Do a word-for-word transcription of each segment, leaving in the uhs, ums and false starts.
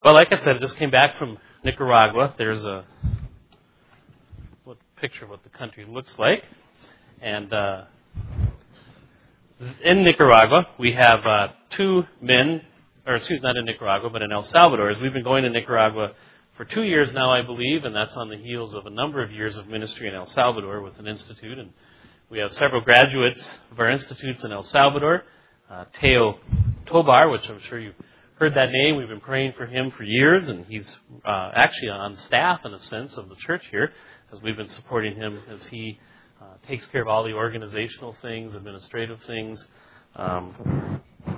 Well, like I said, I just came back from Nicaragua. There's a what, picture of what the country looks like. And uh, in Nicaragua, we have uh, two men, or excuse me, not in Nicaragua, but in El Salvador. As we've been going to Nicaragua for two years now, I believe, and that's on the heels of a number of years of ministry in El Salvador with an institute. And we have several graduates of our institutes in El Salvador. Uh, Teo Tobar, which I'm sure you've heard that name. We've been praying for him for years, and he's uh, actually on staff, in a sense, of the church here, as we've been supporting him as he uh, takes care of all the organizational things, administrative things, um,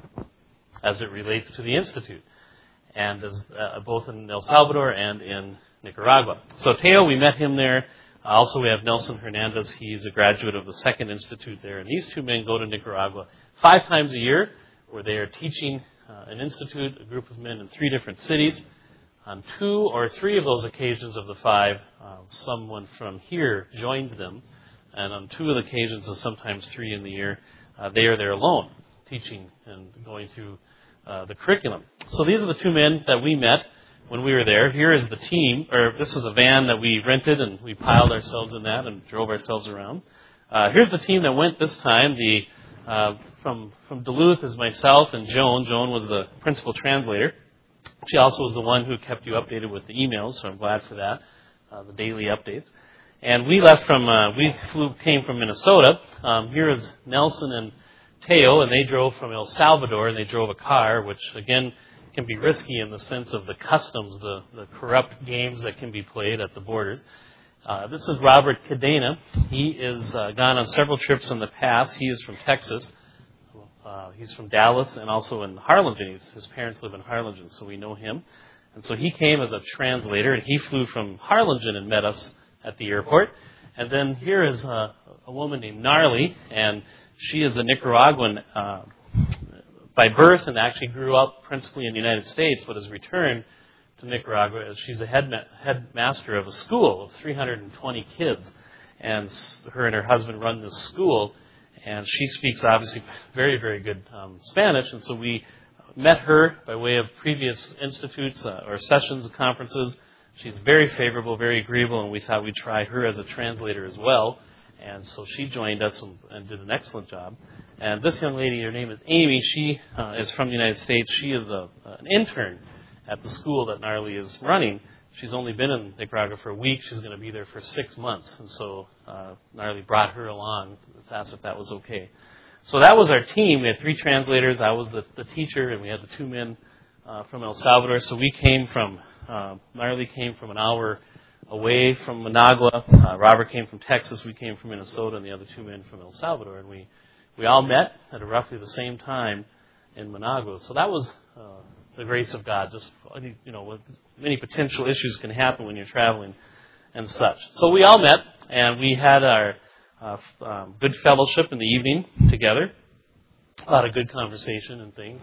as it relates to the Institute, and as uh, both in El Salvador and in Nicaragua. So Teo, we met him there. Also, we have Nelson Hernandez. He's a graduate of the Second Institute there, and these two men go to Nicaragua five times a year, where they are teaching Uh, an institute, a group of men in three different cities. On two or three of those occasions of the five, uh, someone from here joins them. And on two of the occasions, and sometimes three in the year, uh, they are there alone, teaching and going through uh, the curriculum. So these are the two men that we met when we were there. Here is the team, or this is a van that we rented, and we piled ourselves in that and drove ourselves around. Uh, here's the team that went this time. The uh, From, from Duluth is myself and Joan. Joan was the principal translator. She also was the one who kept you updated with the emails, so I'm glad for that, uh, the daily updates. And we left from, uh, we flew, came from Minnesota. Um, here is Nelson and Teo, and they drove from El Salvador, and they drove a car, which, again, can be risky in the sense of the customs, the, the corrupt games that can be played at the borders. Uh, this is Robert Cadena. He has uh, gone on several trips in the past. He is from Texas. Uh, he's from Dallas and also in Harlingen. He's, his parents live in Harlingen, so we know him. And so he came as a translator, and he flew from Harlingen and met us at the airport. And then here is uh, a woman named Narly, and she is a Nicaraguan uh, by birth and actually grew up principally in the United States, but has returned to Nicaragua as she's a head headmaster of a school of three hundred twenty kids. And her and her husband run this school. And she speaks, obviously, very, very good um, Spanish. And so we met her by way of previous institutes uh, or sessions and conferences. She's very favorable, very agreeable, and we thought we'd try her as a translator as well. And so she joined us and, and did an excellent job. And this young lady, her name is Amy. She uh, is from the United States. She is a, an intern at the school that Narly is running. She's only been in Nicaragua for a week. She's going to be there for six months. And so uh, Narly brought her along to ask if that was okay. So that was our team. We had three translators. I was the, the teacher, and we had the two men uh, from El Salvador. So we came from, uh, Narly came from an hour away from Managua. Uh, Robert came from Texas. We came from Minnesota, and the other two men from El Salvador. And we, we all met at roughly the same time in Managua. So that was Uh, the grace of God. Just, you know, with many potential issues can happen when you're traveling and such. So we all met, and we had our uh, um, good fellowship in the evening together. A lot of good conversation and things.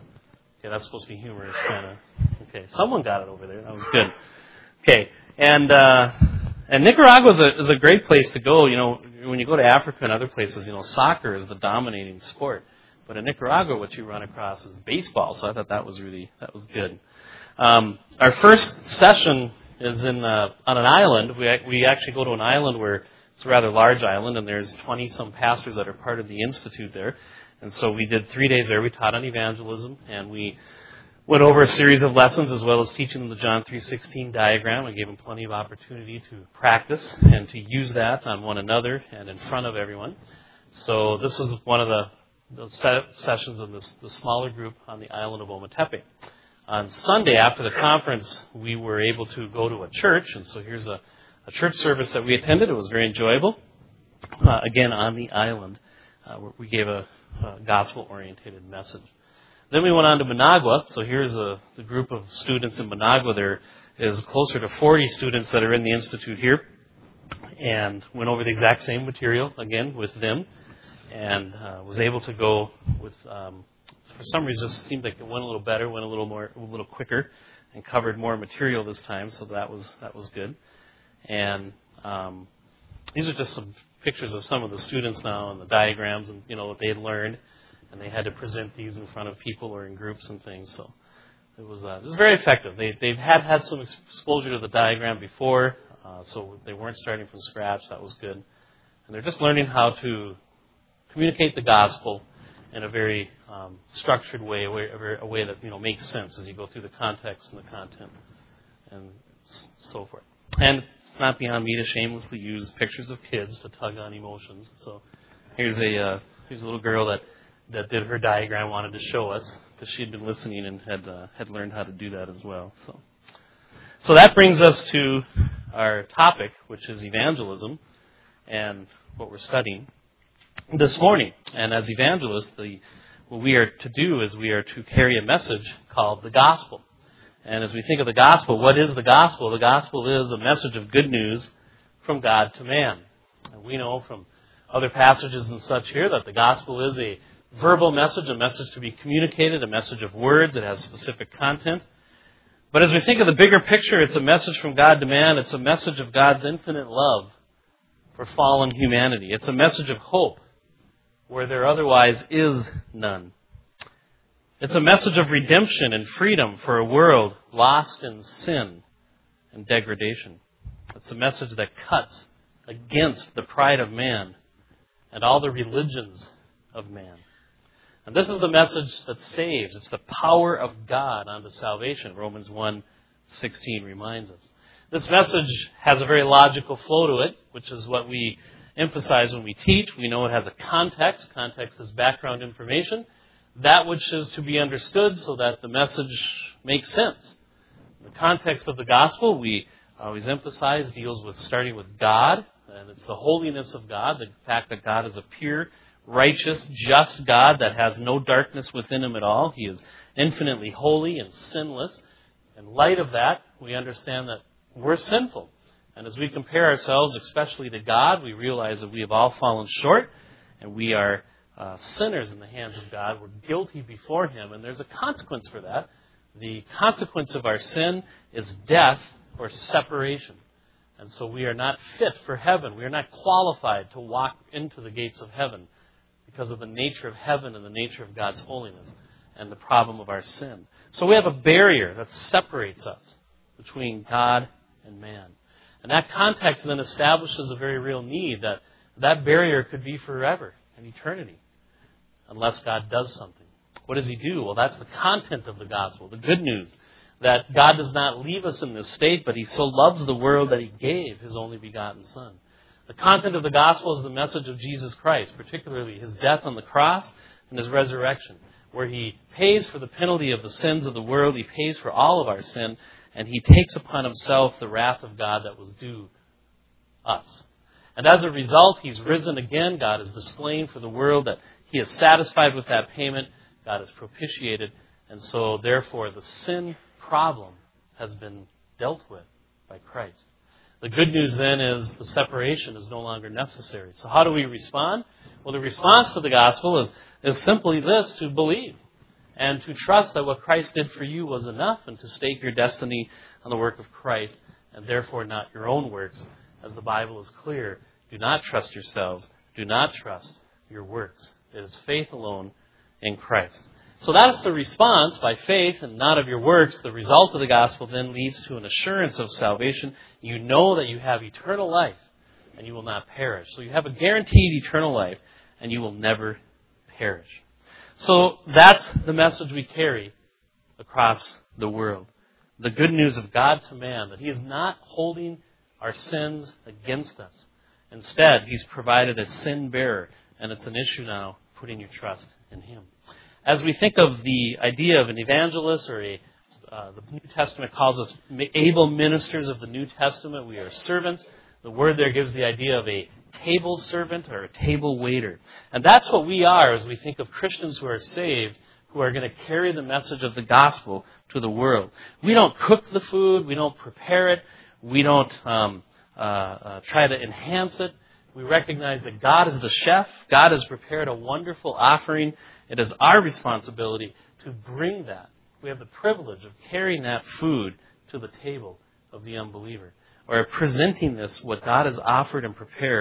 Okay, that's supposed to be humorous, kind of. Okay, someone got it over there. That was good. Okay, and uh, and Nicaragua is a, is a great place to go. You know, when you go to Africa and other places, you know, soccer is the dominating sport. But in Nicaragua, what you run across is baseball. So I thought that was really, that was good. Um, our first session is in uh, on an island. We we actually go to an island where it's a rather large island, and there's twenty-some pastors that are part of the institute there. And so we did three days there. We taught on evangelism, and we went over a series of lessons as well as teaching them the John three sixteen diagram. I gave them plenty of opportunity to practice and to use that on one another and in front of everyone. So this was one of the those sessions in this, the smaller group on the island of Ometepe. On Sunday, after the conference, we were able to go to a church, and so here's a, a church service that we attended. It was very enjoyable. Uh, again, on the island, uh, where we gave a, a gospel-oriented message. Then we went on to Managua. So here's a, the group of students in Managua. There is closer to forty students that are in the institute here, and went over the exact same material again with them. And uh, was able to go with, um, for some reason, it seemed like it went a little better, went a little more, a little quicker, and covered more material this time. So that was that was good. And um, these are just some pictures of some of the students now and the diagrams and you know what they had learned, and they had to present these in front of people or in groups and things. So it was uh, it was very effective. They they've had had some exposure to the diagram before, uh, so they weren't starting from scratch. That was good, and they're just learning how to communicate the gospel in a very um, structured way, a way, a way that you know makes sense as you go through the context and the content, and so forth. And it's not beyond me to shamelessly use pictures of kids to tug on emotions. So here's a uh, here's a little girl that, that did her diagram, wanted to show us because she had been listening and had uh, had learned how to do that as well. So so that brings us to our topic, which is evangelism, and what we're studying this morning. And as evangelists, the, what we are to do is we are to carry a message called the gospel. And as we think of the gospel, what is the gospel? The gospel is a message of good news from God to man. And we know from other passages and such here that the gospel is a verbal message, a message to be communicated, a message of words. It has specific content. But as we think of the bigger picture, it's a message from God to man. It's a message of God's infinite love for fallen humanity. It's a message of hope where there otherwise is none. It's a message of redemption and freedom for a world lost in sin and degradation. It's a message that cuts against the pride of man and all the religions of man. And this is the message that saves. It's the power of God unto salvation. Romans one sixteen reminds us. This message has a very logical flow to it, which is what we emphasize when we teach. We know it has a context. Context is background information. That which is to be understood so that the message makes sense. The context of the gospel, we always emphasize, deals with starting with God, and it's the holiness of God, the fact that God is a pure, righteous, just God that has no darkness within him at all. He is infinitely holy and sinless. In light of that, we understand that we're sinful. And as we compare ourselves, especially to God, we realize that we have all fallen short, and we are Uh, sinners in the hands of God. We're guilty before him, and there's a consequence for that. The consequence of our sin is death or separation. And so we are not fit for heaven. We are not qualified to walk into the gates of heaven because of the nature of heaven and the nature of God's holiness and the problem of our sin. So we have a barrier that separates us between God and man. And that context then establishes a very real need that that barrier could be forever, an eternity, unless God does something. What does he do? Well, that's the content of the gospel, the good news, that God does not leave us in this state, but he so loves the world that he gave his only begotten Son. The content of the gospel is the message of Jesus Christ, particularly his death on the cross and his resurrection, where he pays for the penalty of the sins of the world, he pays for all of our sin, and he takes upon himself the wrath of God that was due us. And as a result, he's risen again. God is displaying for the world that he is satisfied with that payment. God is propitiated. And so, therefore, the sin problem has been dealt with by Christ. The good news then is the separation is no longer necessary. So how do we respond? Well, the response to the gospel is, is simply this, to believe and to trust that what Christ did for you was enough, and to stake your destiny on the work of Christ and therefore not your own works. As the Bible is clear, do not trust yourselves. Do not trust your works. It is faith alone in Christ. So that is the response by faith and not of your works. The result of the gospel then leads to an assurance of salvation. You know that you have eternal life and you will not perish. So you have a guaranteed eternal life and you will never perish. So that's the message we carry across the world. The good news of God to man, that he is not holding our sins against us. Instead, he's provided a sin bearer, and it's an issue now putting your trust in him. As we think of the idea of an evangelist, or a, uh, the New Testament calls us able ministers of the New Testament. We are servants. The word there gives the idea of a table servant or a table waiter. And that's what we are as we think of Christians who are saved, who are going to carry the message of the gospel to the world. We don't cook the food. We don't prepare it. We don't um, uh, uh, try to enhance it. We recognize that God is the chef. God has prepared a wonderful offering. It is our responsibility to bring that. We have the privilege of carrying that food to the table of the unbeliever, or presenting this, what God has offered and prepared,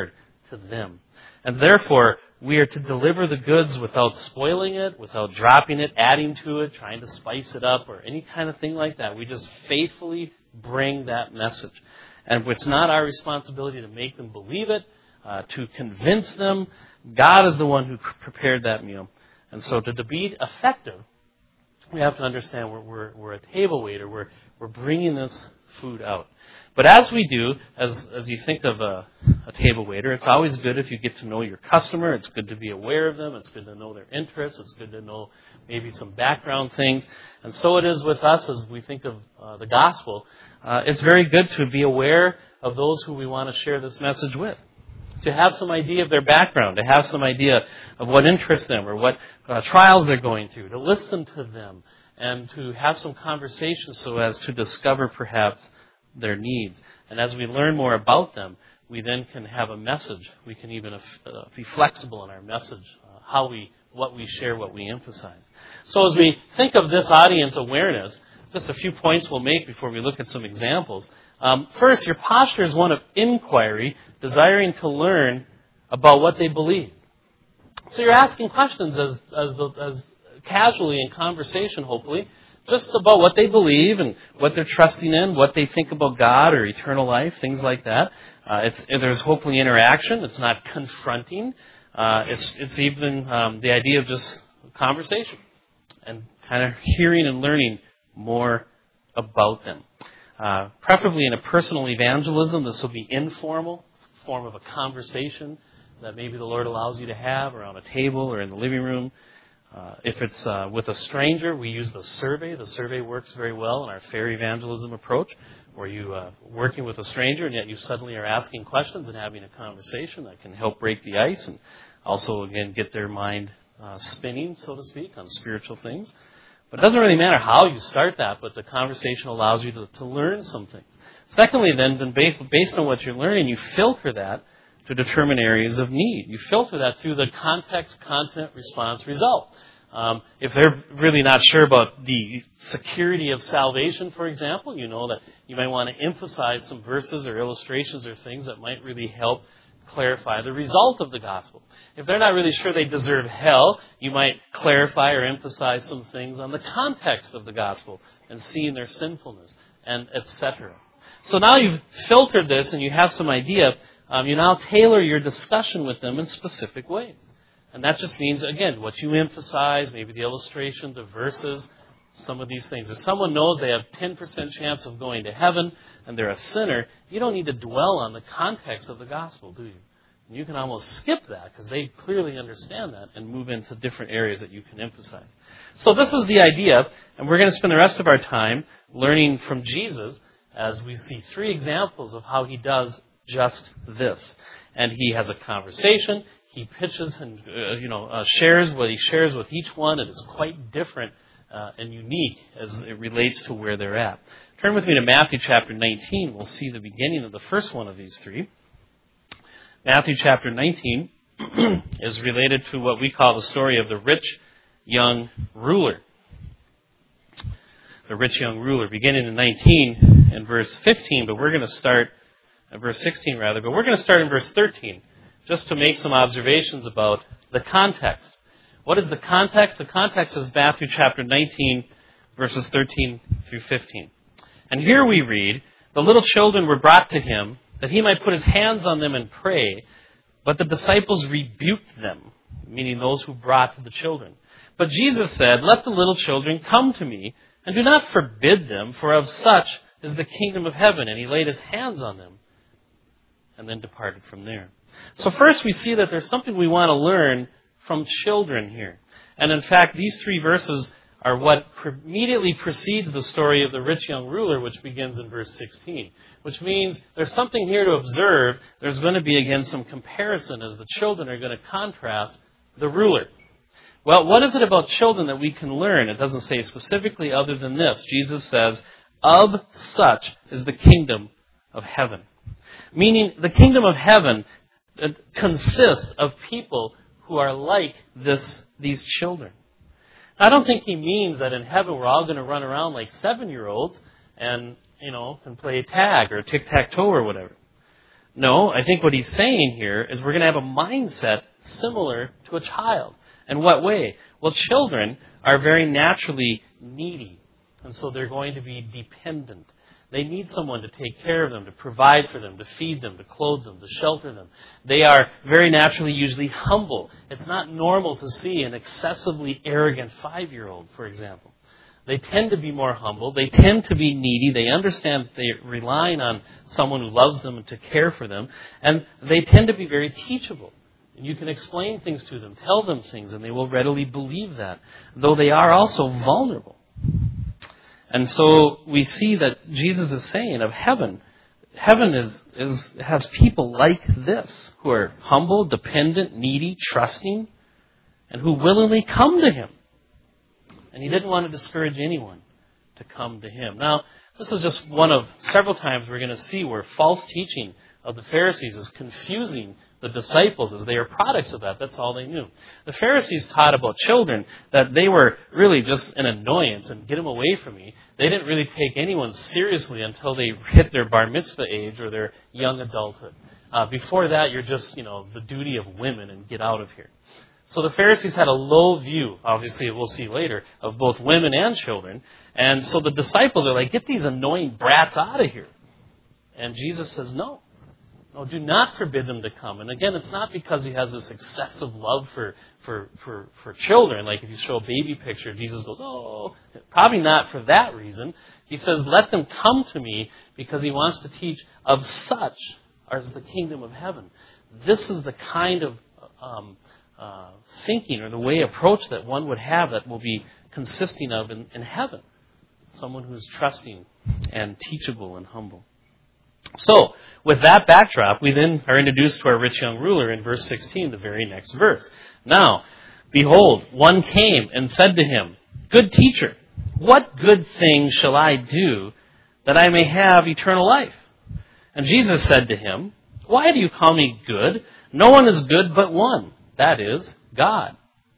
to them. And therefore, we are to deliver the goods without spoiling it, without dropping it, adding to it, trying to spice it up, or any kind of thing like that. We just faithfully bring that message. And it's not our responsibility to make them believe it, uh, to convince them. God is the one who prepared that meal. And so to, to be effective, we have to understand we're, we're, we're a table waiter. We're, we're bringing this food out. But as we do, as, as you think of a, a table waiter, it's always good if you get to know your customer. It's good to be aware of them. It's good to know their interests. It's good to know maybe some background things. And so it is with us as we think of uh, the gospel. Uh, it's very good to be aware of those who we want to share this message with. To have some idea of their background, to have some idea of what interests them or what uh, trials they're going through, to listen to them and to have some conversation so as to discover perhaps their needs. And as we learn more about them, we then can have a message. We can even uh, be flexible in our message, uh, how we, what we share, what we emphasize. So as we think of this audience awareness, just a few points we'll make before we look at some examples. Um, first, your posture is one of inquiry, desiring to learn about what they believe. So you're asking questions as, as, as casually in conversation, hopefully, just about what they believe and what they're trusting in, what they think about God or eternal life, things like that. Uh, it's, there's hopefully interaction. It's not confronting. Uh, it's, it's even um, the idea of just conversation and kind of hearing and learning more about them. Uh, preferably in a personal evangelism, this will be informal, form of a conversation that maybe the Lord allows you to have around a table or in the living room. Uh, if it's uh, with a stranger, we use the survey. The survey works very well in our fair evangelism approach, where you uh, working with a stranger and yet you suddenly are asking questions and having a conversation that can help break the ice and also, again, get their mind uh, spinning, so to speak, on spiritual things. But it doesn't really matter how you start that, but the conversation allows you to, to learn some things. Secondly, then, then based, based on what you're learning, you filter that to determine areas of need. You filter that through the context, content, response, result. Um, if they're really not sure about the security of salvation, for example, you know that you might want to emphasize some verses or illustrations or things that might really help clarify the result of the gospel. If they're not really sure they deserve hell, you might clarify or emphasize some things on the context of the gospel and seeing their sinfulness, and et cetera. So now you've filtered this and you have some idea. Um, you now tailor your discussion with them in specific ways. And that just means, again, what you emphasize, maybe the illustration, the verses, some of these things. If someone knows they have ten percent chance of going to heaven and they're a sinner, you don't need to dwell on the context of the gospel, do you? You can almost skip that because they clearly understand that and move into different areas that you can emphasize. So this is the idea, and we're going to spend the rest of our time learning from Jesus as we see three examples of how he does just this. And he has a conversation, he pitches and uh, you know uh, shares what he shares with each one, and it's quite different uh, and unique as it relates to where they're at. Turn with me to Matthew chapter nineteen. We'll see the beginning of the first one of these three. Matthew chapter nineteen is related to what we call the story of the rich young ruler. The rich young ruler, beginning in nineteen and verse fifteen, but we're going to start at verse sixteen rather, but we're going to start in verse thirteen, just to make some observations about the context. What is the context? The context is Matthew chapter nineteen, verses thirteen through fifteen. And here we read, the little children were brought to him, that he might put his hands on them and pray, but the disciples rebuked them, meaning those who brought the children. But Jesus said, let the little children come to me, and do not forbid them, for of such is the kingdom of heaven. And he laid his hands on them, and then departed from there. So first we see that there's something we want to learn from children here. And in fact, these three verses are what immediately precedes the story of the rich young ruler, which begins in verse sixteen. Which means there's something here to observe. There's going to be, again, some comparison as the children are going to contrast the ruler. Well, what is it about children that we can learn? It doesn't say specifically other than this. Jesus says, of such is the kingdom of heaven. Meaning the kingdom of heaven consists of people who are like this, these children. I don't think he means that in heaven we're all going to run around like seven-year-olds and, you know, and play tag or tic-tac-toe or whatever. No, I think what he's saying here is we're going to have a mindset similar to a child. In what way? Well, children are very naturally needy, and so they're going to be dependent. They need someone to take care of them, to provide for them, to feed them, to clothe them, to shelter them. They are very naturally usually humble. It's not normal to see an excessively arrogant five-year-old, for example. They tend to be more humble. They tend to be needy. They understand that they're relying on someone who loves them and to care for them. And they tend to be very teachable. And you can explain things to them, tell them things, and they will readily believe that, though they are also vulnerable. And so we see that Jesus is saying of heaven, heaven is, is has people like this, who are humble, dependent, needy, trusting, and who willingly come to him. And he didn't want to discourage anyone to come to him. Now, this is just one of several times we're going to see where false teaching of the Pharisees is confusing the disciples as they are products of that. That's all they knew. The Pharisees taught about children that they were really just an annoyance and get them away from me. They didn't really take anyone seriously until they hit their bar mitzvah age or their young adulthood. Uh, before that, you're just, you know, the duty of women and get out of here. So the Pharisees had a low view, obviously we'll see later, of both women and children. And so the disciples are like, get these annoying brats out of here. And Jesus says, no. No, do not forbid them to come. And again, it's not because he has this excessive love for, for, for, for children. Like if you show a baby picture, Jesus goes, oh, probably not for that reason. He says, let them come to me because he wants to teach of such as the kingdom of heaven. This is the kind of um, uh, thinking or the way approach that one would have that will be consisting of in, in heaven. Someone who's trusting and teachable and humble. So, with that backdrop, we then are introduced to our rich young ruler in verse sixteen, the very next verse. Now, behold, one came and said to him, Good teacher, what good thing shall I do that I may have eternal life? And Jesus said to him, Why do you call me good? No one is good but one, that is, God.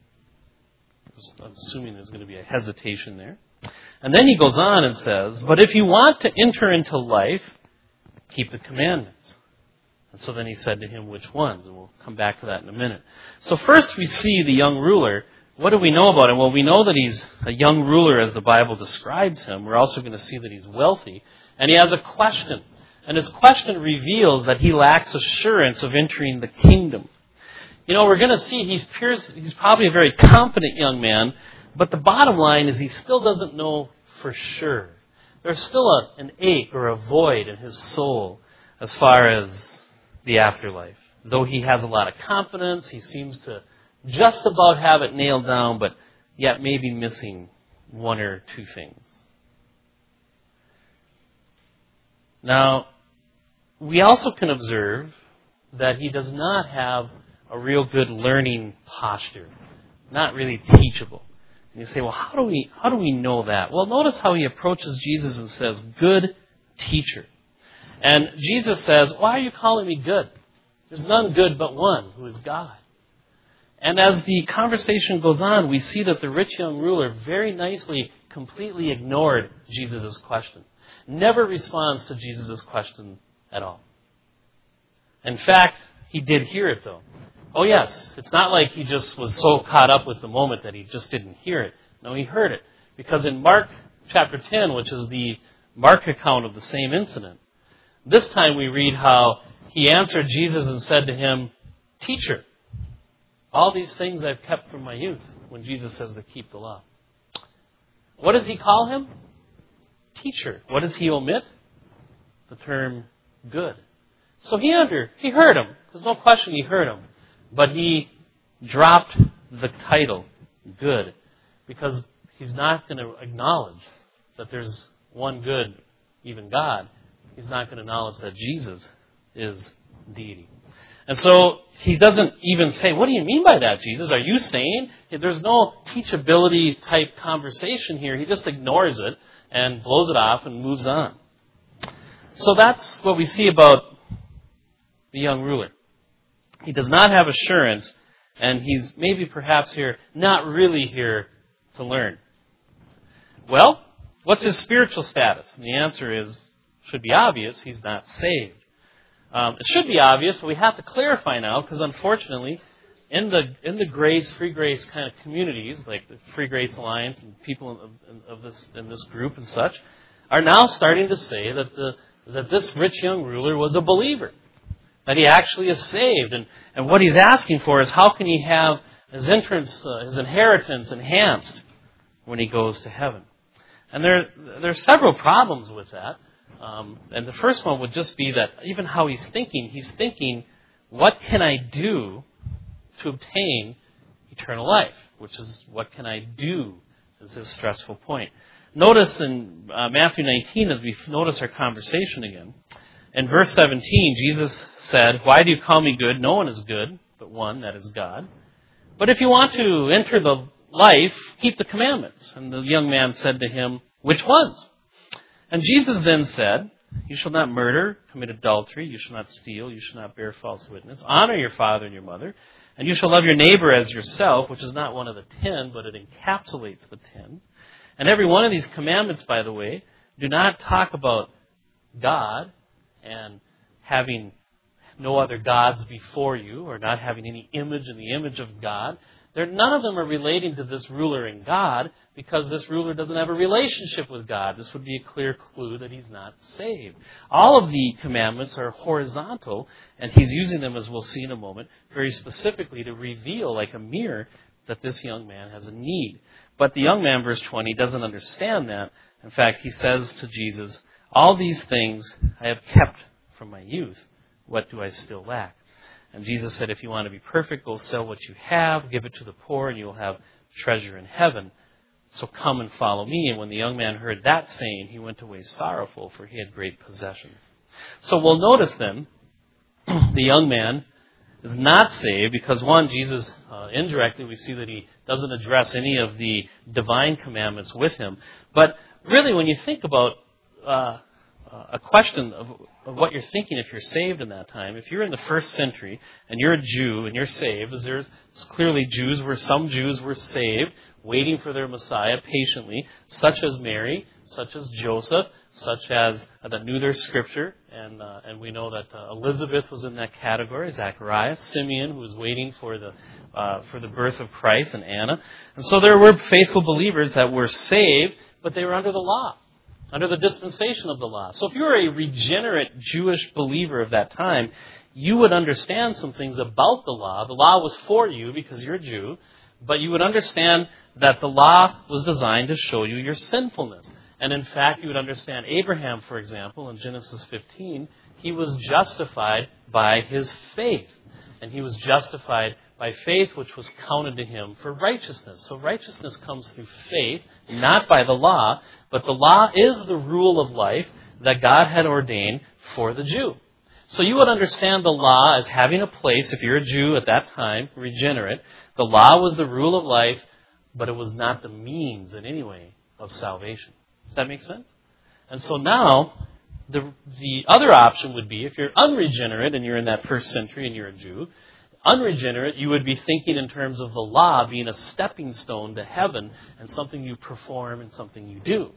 I'm assuming there's going to be a hesitation there. And then he goes on and says, But if you want to enter into life, keep the commandments. And so then he said to him, which ones? And we'll come back to that in a minute. So first we see the young ruler. What do we know about him? Well, we know that he's a young ruler as the Bible describes him. We're also going to see that he's wealthy. And he has a question. And his question reveals that he lacks assurance of entering the kingdom. You know, we're going to see he's, pure, he's probably a very confident young man, but the bottom line is he still doesn't know for sure. There's still a, an ache or a void in his soul as far as the afterlife. Though he has a lot of confidence, he seems to just about have it nailed down, but yet maybe missing one or two things. Now, we also can observe that he does not have a real good learning posture, not really teachable. And you say, well, how do we how do we know that? Well, notice how he approaches Jesus and says, good teacher. And Jesus says, why are you calling me good? There's none good but one, who is God. And as the conversation goes on, we see that the rich young ruler very nicely, completely ignored Jesus' question. Never responds to Jesus' question at all. In fact, he did hear it, though. Oh, yes. It's not like he just was so caught up with the moment that he just didn't hear it. No, he heard it. Because in Mark chapter ten, which is the Mark account of the same incident, this time we read how he answered Jesus and said to him, Teacher, all these things I've kept from my youth, when Jesus says to keep the law. What does he call him? Teacher. What does he omit? The term good. So he under he heard him. There's no question he heard him. But he dropped the title, good, because he's not going to acknowledge that there's one good, even God. He's not going to acknowledge that Jesus is deity. And so he doesn't even say, what do you mean by that, Jesus? Are you saying? There's no teachability type conversation here. He just ignores it and blows it off and moves on. So that's what we see about the young ruler. He does not have assurance, and he's maybe perhaps here, not really here to learn. Well, what's his spiritual status? And the answer is, should be obvious, he's not saved. Um, it should be obvious, but we have to clarify now because unfortunately, in the in the grace, free grace kind of communities, like the Free Grace Alliance and people of, of this in this group and such, are now starting to say that the that this rich young ruler was a believer, that he actually is saved, and, and what he's asking for is how can he have his entrance, uh, his inheritance enhanced when he goes to heaven. And there there are several problems with that. Um, and the first one would just be that even how he's thinking, he's thinking, what can I do to obtain eternal life? Which is, what can I do, is his stressful point. Notice in uh, Matthew nineteen, as we notice our conversation again, in verse seventeen, Jesus said, why do you call me good? No one is good but one, that is God. But if you want to enter the life, keep the commandments. And the young man said to him, which ones? And Jesus then said, you shall not murder, commit adultery, you shall not steal, you shall not bear false witness, honor your father and your mother, and you shall love your neighbor as yourself, which is not one of the ten, but it encapsulates the ten. And every one of these commandments, by the way, do not talk about God and having no other gods before you, or not having any image in the image of God. They're, none of them are relating to this ruler and God, because this ruler doesn't have a relationship with God. This would be a clear clue that he's not saved. All of the commandments are horizontal, and he's using them, as we'll see in a moment, very specifically to reveal, like a mirror, that this young man has a need. But the young man, verse twenty, doesn't understand that. In fact, he says to Jesus, all these things I have kept from my youth. What do I still lack? And Jesus said, if you want to be perfect, go sell what you have, give it to the poor, and you'll have treasure in heaven. So come and follow me. And when the young man heard that saying, he went away sorrowful, for he had great possessions. So we'll notice then, the young man is not saved because, one, Jesus, uh, indirectly, we see that he doesn't address any of the divine commandments with him. But really, when you think about uh, a question of, of what you're thinking if you're saved in that time, if you're in the first century and you're a Jew and you're saved, as there's clearly Jews were, some Jews were saved, waiting for their Messiah patiently, such as Mary, such as Joseph, such as uh, that knew their scripture, and uh, and we know that uh, Elizabeth was in that category, Zacharias, Simeon, who was waiting for the uh, for the birth of Christ, and Anna. And so there were faithful believers that were saved, but they were under the law, under the dispensation of the law. So if you were a regenerate Jewish believer of that time, you would understand some things about the law. The law was for you because you're a Jew, but you would understand that the law was designed to show you your sinfulness. And in fact, you would understand Abraham, for example, in Genesis fifteen, he was justified by his faith. And he was justified by faith, which was counted to him for righteousness. So righteousness comes through faith, not by the law, but the law is the rule of life that God had ordained for the Jew. So you would understand the law as having a place, if you're a Jew at that time, regenerate. The law was the rule of life, but it was not the means in any way of salvation. Does that make sense? And so now, the the other option would be, if you're unregenerate and you're in that first century and you're a Jew, unregenerate, you would be thinking in terms of the law being a stepping stone to heaven and something you perform and something you do.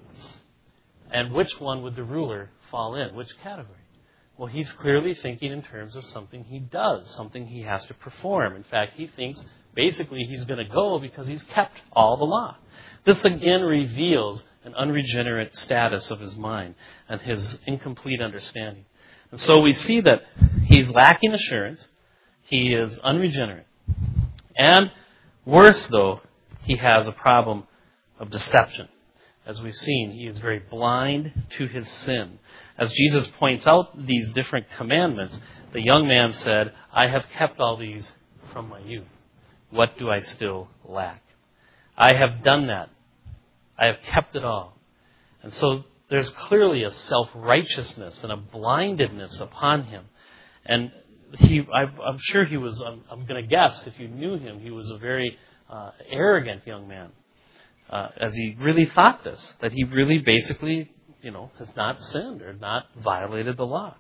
And which one would the ruler fall in? Which category? Well, he's clearly thinking in terms of something he does, something he has to perform. In fact, he thinks basically he's going to go because he's kept all the law. This again reveals an unregenerate status of his mind and his incomplete understanding. And so we see that he's lacking assurance. He is unregenerate. And worse, though, he has a problem of deception. As we've seen, he is very blind to his sin. As Jesus points out these different commandments, the young man said, I have kept all these from my youth. What do I still lack? I have done that. I have kept it all. And so there's clearly a self-righteousness and a blindedness upon him. And he, I, I'm sure he was, I'm, I'm going to guess, if you knew him, he was a very uh, arrogant young man. Uh, as he really thought this, that he really basically, you know, has not sinned or not violated the law.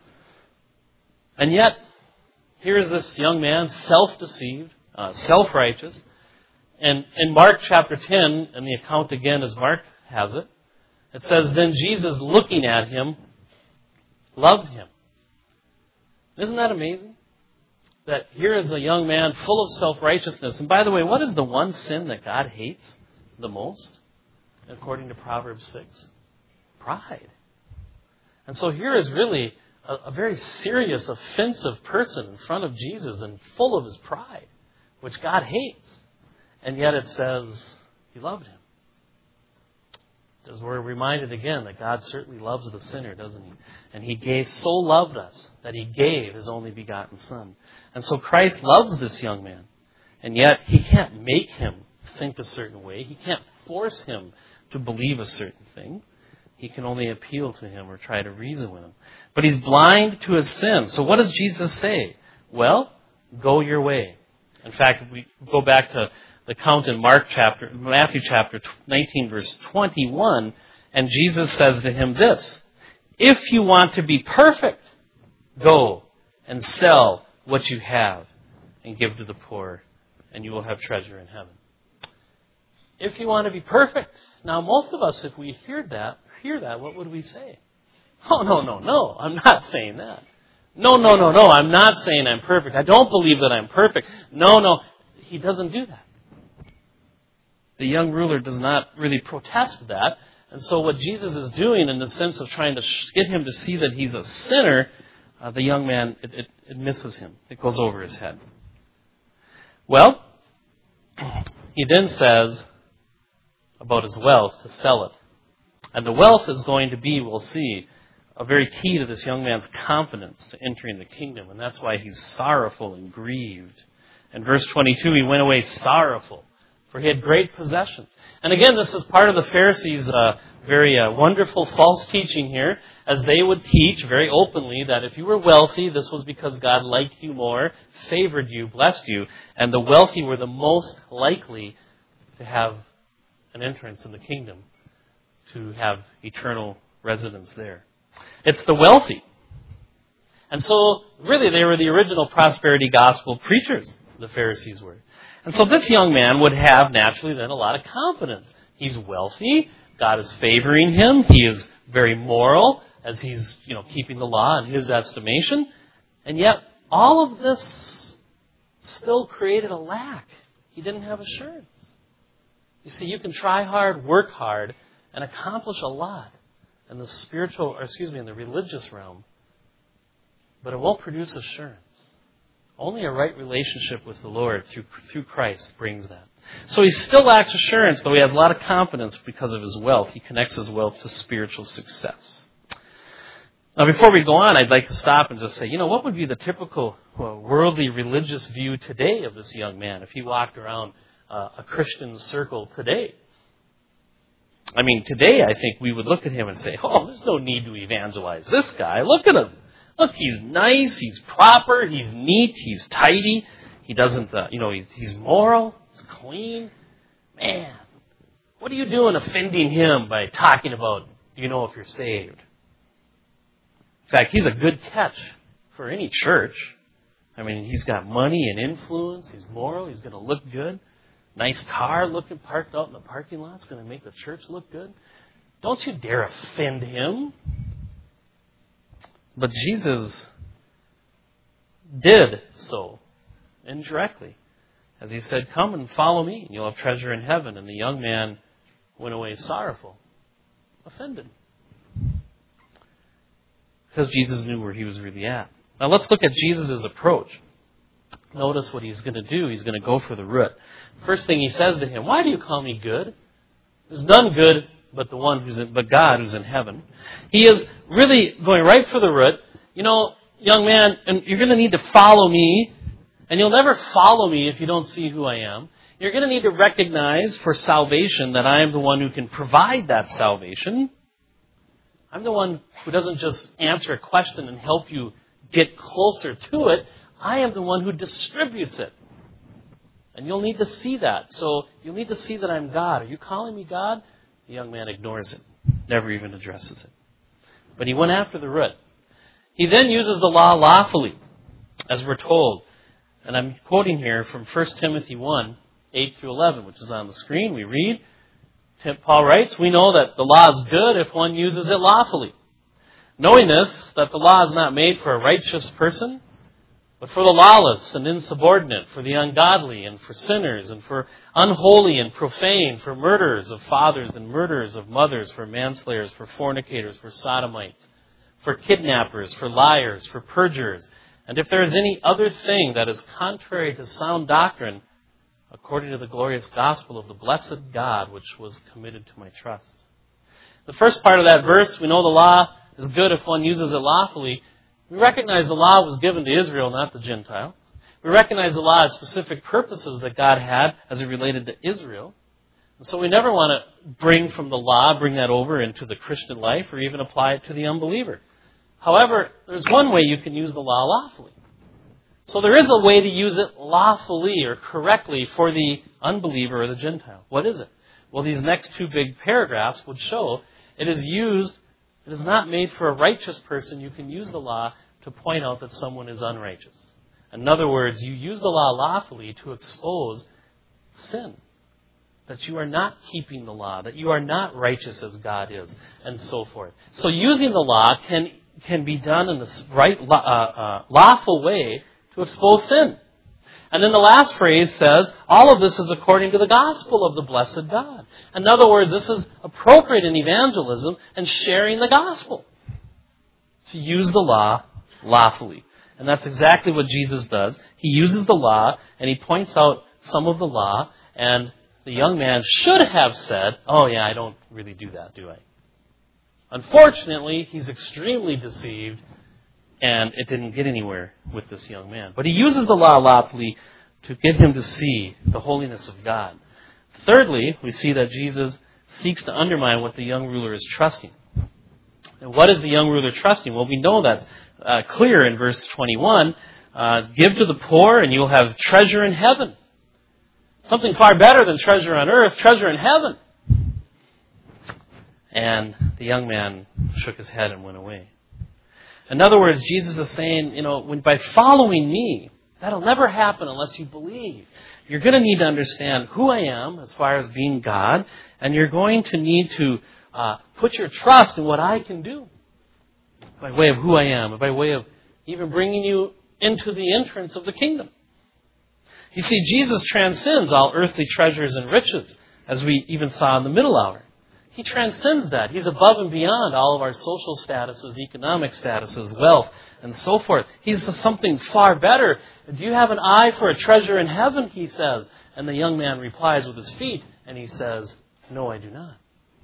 And yet, here is this young man, self-deceived, uh, self-righteous. And in Mark chapter ten, and the account again as Mark has it, it says, then Jesus, looking at him, loved him. Isn't that amazing? That here is a young man full of self-righteousness. And by the way, what is the one sin that God hates the most, according to Proverbs six? Pride. And so here is really a, a very serious, offensive person in front of Jesus and full of his pride, which God hates. And yet it says he loved him. As we're reminded again that God certainly loves the sinner, doesn't he? And he gave, so loved us that he gave his only begotten Son. And so Christ loves this young man. And yet he can't make him think a certain way. He can't force him to believe a certain thing. He can only appeal to him or try to reason with him. But he's blind to his sin. So what does Jesus say? Well, go your way. In fact, we go back to the account in Mark chapter, Matthew chapter nineteen, verse twenty-one, and Jesus says to him this: if you want to be perfect, go and sell what you have and give to the poor, and you will have treasure in heaven. If you want to be perfect. Now, most of us, if we hear that, hear that, what would we say? Oh, no, no, no, I'm not saying that. No, no, no, no, I'm not saying I'm perfect. I don't believe that I'm perfect. No, no, he doesn't do that. The young ruler does not really protest that. And so what Jesus is doing in the sense of trying to get him to see that he's a sinner, uh, the young man, it, it, it misses him. It goes over his head. Well, he then says about his wealth to sell it. And the wealth is going to be, we'll see, a very key to this young man's confidence to entering the kingdom. And that's why he's sorrowful and grieved. In verse twenty-two, he went away sorrowful, for he had great possessions. And again, this is part of the Pharisees' uh, very uh, wonderful false teaching here, as they would teach very openly that if you were wealthy, this was because God liked you more, favored you, blessed you, and the wealthy were the most likely to have an entrance in the kingdom, to have eternal residence there. It's the wealthy. And so, really, they were the original prosperity gospel preachers, the Pharisees were. And so this young man would have, naturally, then a lot of confidence. He's wealthy. God is favoring him. He is very moral, as he's, you know, keeping the law in his estimation. And yet, all of this still created a lack. He didn't have assurance. You see, you can try hard, work hard, and accomplish a lot in the spiritual, or excuse me, in the religious realm, but it won't produce assurance. Only a right relationship with the Lord through through Christ brings that. So he still lacks assurance, though he has a lot of confidence because of his wealth. He connects his wealth to spiritual success. Now, before we go on, I'd like to stop and just say, you know, what would be the typical well, worldly religious view today of this young man if he walked around uh, a Christian circle today? I mean, today I think we would look at him and say, oh, there's no need to evangelize this guy. Look at him. Look, he's nice, he's proper, he's neat, he's tidy. He doesn't, uh, you know, he's, he's moral, he's clean. Man, what are you doing offending him by talking about, do you know if you're saved? In fact, he's a good catch for any church. I mean, he's got money and influence, he's moral, he's going to look good. Nice car looking parked out in the parking lot is going to make the church look good. Don't you dare offend him. But Jesus did so indirectly. As he said, come and follow me, and you'll have treasure in heaven. And the young man went away sorrowful, offended. Because Jesus knew where he was really at. Now let's look at Jesus' approach. Notice what he's going to do. He's going to go for the root. First thing he says to him, why do you call me good? There's none good but the one who's in, but God who's in heaven. He is really going right for the root. You know, young man, and you're going to need to follow me, and you'll never follow me if you don't see who I am. You're going to need to recognize for salvation that I am the one who can provide that salvation. I'm the one who doesn't just answer a question and help you get closer to it. I am the one who distributes it. And you'll need to see that. So you'll need to see that I'm God. Are you calling me God? The young man ignores it, never even addresses it. But he went after the root. He then uses the law lawfully, as we're told. And I'm quoting here from First Timothy one, eight through eleven, which is on the screen. We read, Paul writes, we know that the law is good if one uses it lawfully. Knowing this, that the law is not made for a righteous person, but for the lawless and insubordinate, for the ungodly and for sinners, and for unholy and profane, for murderers of fathers and murderers of mothers, for manslayers, for fornicators, for sodomites, for kidnappers, for liars, for perjurers. And if there is any other thing that is contrary to sound doctrine, according to the glorious gospel of the blessed God, which was committed to my trust. The first part of that verse, we know the law is good if one uses it lawfully. We recognize the law was given to Israel, not the Gentile. We recognize the law has specific purposes that God had as it related to Israel. And so we never want to bring from the law, bring that over into the Christian life, or even apply it to the unbeliever. However, there's one way you can use the law lawfully. So there is a way to use it lawfully or correctly for the unbeliever or the Gentile. What is it? Well, these next two big paragraphs would show it is used, it is not made for a righteous person. You can use the law to point out that someone is unrighteous. In other words, you use the law lawfully to expose sin. That you are not keeping the law, that you are not righteous as God is, and so forth. So using the law can, can be done in the right, uh, uh, lawful way to expose sin. And then the last phrase says, all of this is according to the gospel of the blessed God. In other words, this is appropriate in evangelism and sharing the gospel. To use the law lawfully. And that's exactly what Jesus does. He uses the law and he points out some of the law, and the young man should have said, oh yeah, I don't really do that, do I? Unfortunately, he's extremely deceived, and it didn't get anywhere with this young man. But he uses the law lawfully to get him to see the holiness of God. Thirdly, we see that Jesus seeks to undermine what the young ruler is trusting. And what is the young ruler trusting? Well, we know that's uh, clear in verse twenty-one. Uh, Give to the poor and you'll have treasure in heaven. Something far better than treasure on earth, treasure in heaven. And the young man shook his head and went away. In other words, Jesus is saying, you know, when by following me, that'll never happen unless you believe. You're going to need to understand who I am as far as being God, and you're going to need to uh, put your trust in what I can do by way of who I am, by way of even bringing you into the entrance of the kingdom. You see, Jesus transcends all earthly treasures and riches, as we even saw in the middle hour. He transcends that. He's above and beyond all of our social statuses, economic statuses, wealth, and so forth. He's something far better. Do you have an eye for a treasure in heaven? He says. And the young man replies with his feet, and he says, no, I do not.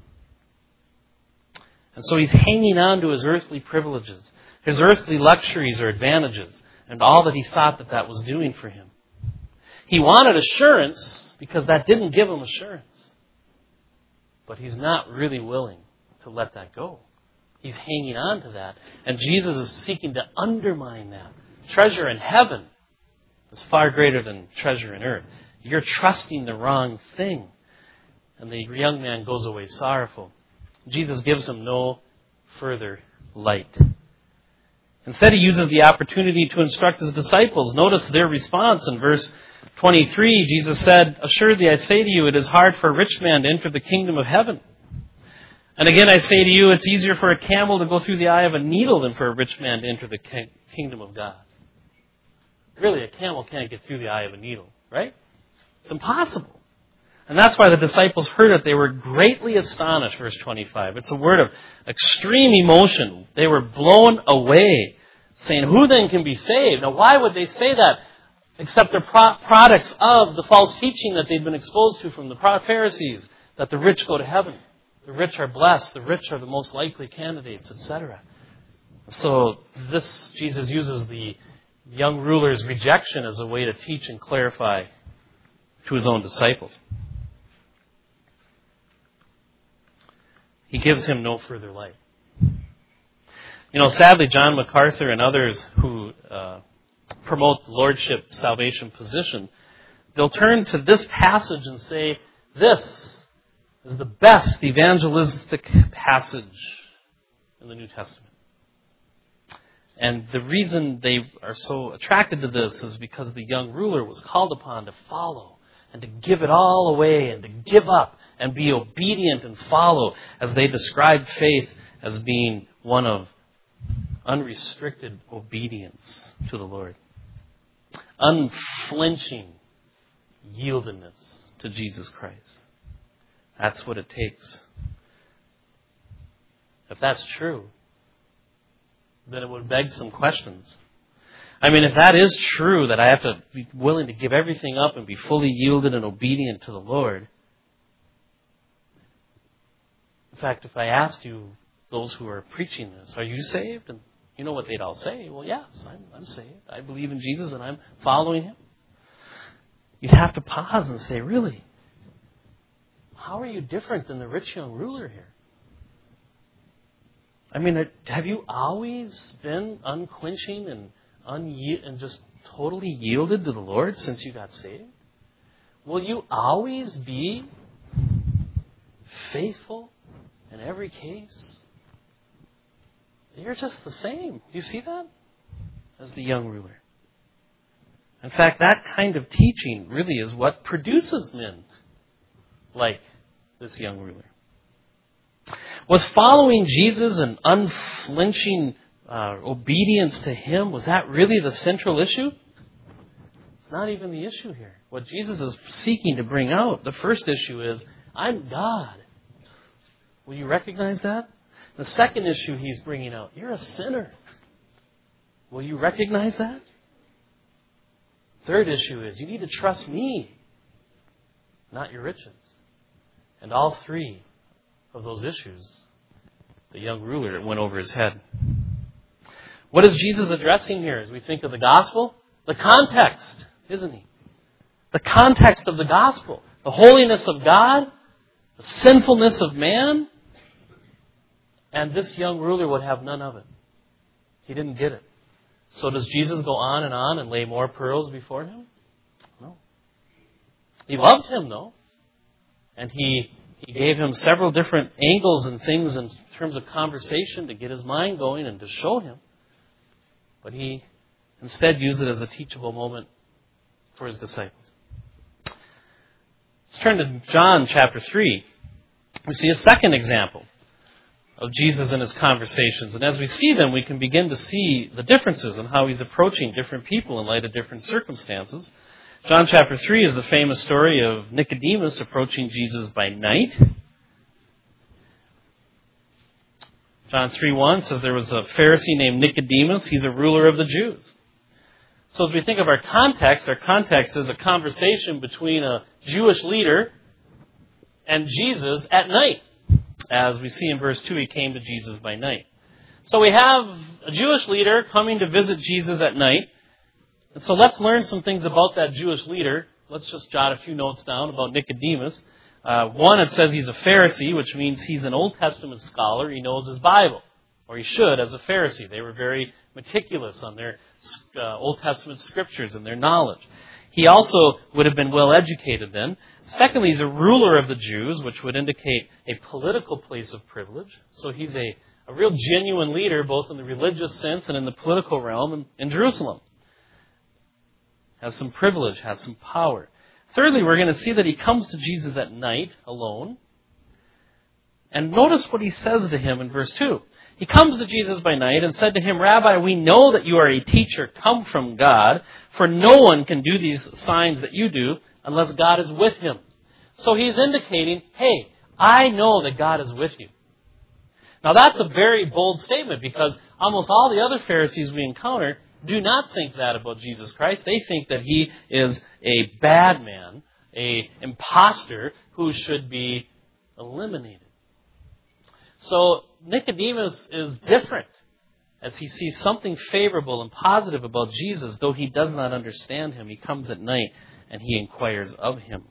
And so he's hanging on to his earthly privileges, his earthly luxuries or advantages, and all that he thought that that was doing for him. He wanted assurance because that didn't give him assurance. But he's not really willing to let that go. He's hanging on to that. And Jesus is seeking to undermine that. Treasure in heaven is far greater than treasure in earth. You're trusting the wrong thing. And the young man goes away sorrowful. Jesus gives him no further light. Instead, he uses the opportunity to instruct his disciples. Notice their response in verse twenty-three. Jesus said, assuredly I say to you, it is hard for a rich man to enter the kingdom of heaven. And again I say to you, it's easier for a camel to go through the eye of a needle than for a rich man to enter the kingdom of God. Really, a camel can't get through the eye of a needle, right? It's impossible. And that's why the disciples heard it. They were greatly astonished, verse twenty-five. It's a word of extreme emotion. They were blown away, saying, who then can be saved? Now, why would they say that? Except they're pro- products of the false teaching that they've been exposed to from the Pharisees, that the rich go to heaven. The rich are blessed. The rich are the most likely candidates, et cetera. So this, Jesus uses the young ruler's rejection as a way to teach and clarify to his own disciples. He gives him no further light. You know, sadly, John MacArthur and others who uh, promote the lordship salvation position, they'll turn to this passage and say, this is the best evangelistic passage in the New Testament. And the reason they are so attracted to this is because the young ruler was called upon to follow and to give it all away and to give up and be obedient and follow, as they described faith as being one of unrestricted obedience to the Lord. unflinching yieldedness to Jesus Christ. That's what it takes. If that's true, then it would beg some questions. I mean, if that is true, that I have to be willing to give everything up and be fully yielded and obedient to the Lord. In fact, if I asked you, those who are preaching this, are you saved? And you know what they'd all say? Well, yes, I'm, I'm saved. I believe in Jesus and I'm following Him. You'd have to pause and say, really? How are you different than the rich young ruler here? I mean, have you always been unquenching and unye- and just totally yielded to the Lord since you got saved? Will you always be faithful in every case? You're just the same. You see that? As the young ruler. In fact, that kind of teaching really is what produces men like this young ruler. Was following Jesus and unflinching uh, obedience to Him, was that really the central issue? It's not even the issue here. What Jesus is seeking to bring out, the first issue is, I'm God. Will you recognize that? The second issue He's bringing out, you're a sinner. Will you recognize that? Third issue is, you need to trust me, not your riches. And all three of those issues, the young ruler, it went over his head. What is Jesus addressing here as we think of the gospel? The context, isn't He? The context of the gospel. The holiness of God, the sinfulness of man, and this young ruler would have none of it. He didn't get it. So does Jesus go on and on and lay more pearls before him? No. He loved him, though. And he, he gave him several different angles and things in terms of conversation to get his mind going and to show him. But he instead used it as a teachable moment for his disciples. Let's turn to John chapter three. We see a second example of Jesus and His conversations. And as we see them, we can begin to see the differences in how He's approaching different people in light of different circumstances. John chapter three is the famous story of Nicodemus approaching Jesus by night. John three one says there was a Pharisee named Nicodemus. He's a ruler of the Jews. So as we think of our context, our context is a conversation between a Jewish leader and Jesus at night. As we see in verse two, he came to Jesus by night. So we have a Jewish leader coming to visit Jesus at night. And so let's learn some things about that Jewish leader. Let's just jot a few notes down about Nicodemus. Uh, one, it says he's a Pharisee, which means he's an Old Testament scholar. He knows his Bible, or he should as a Pharisee. They were very meticulous on their uh, Old Testament scriptures and their knowledge. He also would have been well educated then. Secondly, he's a ruler of the Jews, which would indicate a political place of privilege. So he's a, a real genuine leader, both in the religious sense and in the political realm in, in Jerusalem. Has some privilege, has some power. Thirdly, we're going to see that he comes to Jesus at night alone. And notice what he says to him in verse two. He comes to Jesus by night and said to him, Rabbi, we know that you are a teacher come from God, for no one can do these signs that you do unless God is with him. So he's indicating, hey, I know that God is with you. Now that's a very bold statement because almost all the other Pharisees we encounter do not think that about Jesus Christ. They think that he is a bad man, an imposter who should be eliminated. So Nicodemus is different as he sees something favorable and positive about Jesus, though he does not understand him. He comes at night and he inquires of him.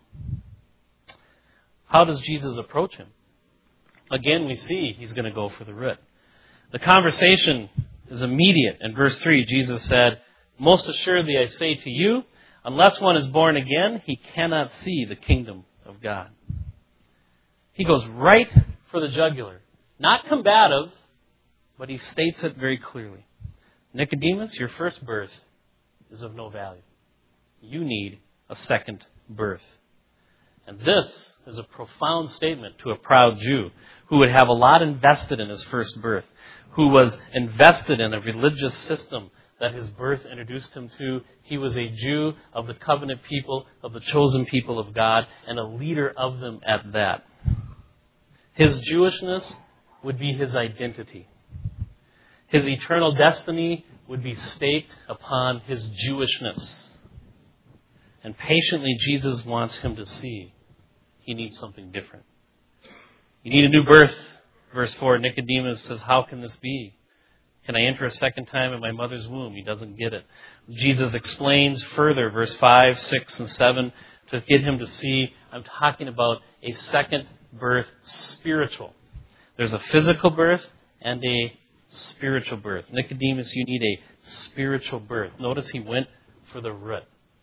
How does Jesus approach him? Again, we see he's going to go for the root. The conversation is immediate. In verse three, Jesus said, Most assuredly I say to you, unless one is born again, he cannot see the kingdom of God. He goes right for the jugular. Not combative, but he states it very clearly. Nicodemus, your first birth is of no value. You need a second birth. And this is a profound statement to a proud Jew who would have a lot invested in his first birth, who was invested in a religious system that his birth introduced him to. He was a Jew of the covenant people, of the chosen people of God, and a leader of them at that. His Jewishness would be his identity. His eternal destiny would be staked upon his Jewishness. And patiently, Jesus wants him to see he needs something different. You need a new birth. Verse four, Nicodemus says, how can this be? Can I enter a second time in my mother's womb? He doesn't get it. Jesus explains further, verse five, six, and seven, to get him to see, I'm talking about a second birth, spiritual. There's a physical birth and a spiritual birth. Nicodemus, you need a spiritual birth. Notice he went for the root.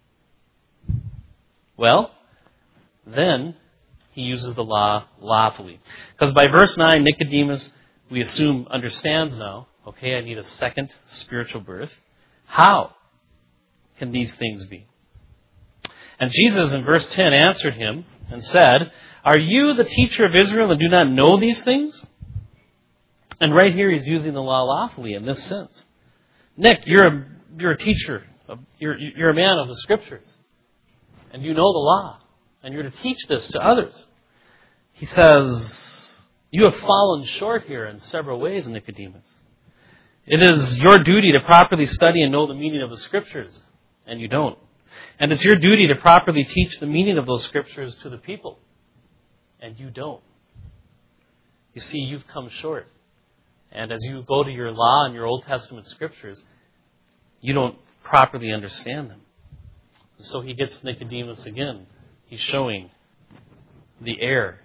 Well, then he uses the law lawfully. Because by verse nine, Nicodemus, we assume, understands now, okay, I need a second spiritual birth. How can these things be? And Jesus in verse ten answered him and said, are you the teacher of Israel and do not know these things? And right here he's using the law lawfully in this sense. Nick, you're a, you're a teacher. Of, you're, you're a man of the Scriptures. And you know the law. And you're to teach this to others. He says, you have fallen short here in several ways, Nicodemus. It is your duty to properly study and know the meaning of the Scriptures. And you don't. And it's your duty to properly teach the meaning of those Scriptures to the people. And you don't. You see, you've come short. And as you go to your law and your Old Testament Scriptures, you don't properly understand them. So he gets Nicodemus again. He's showing the error.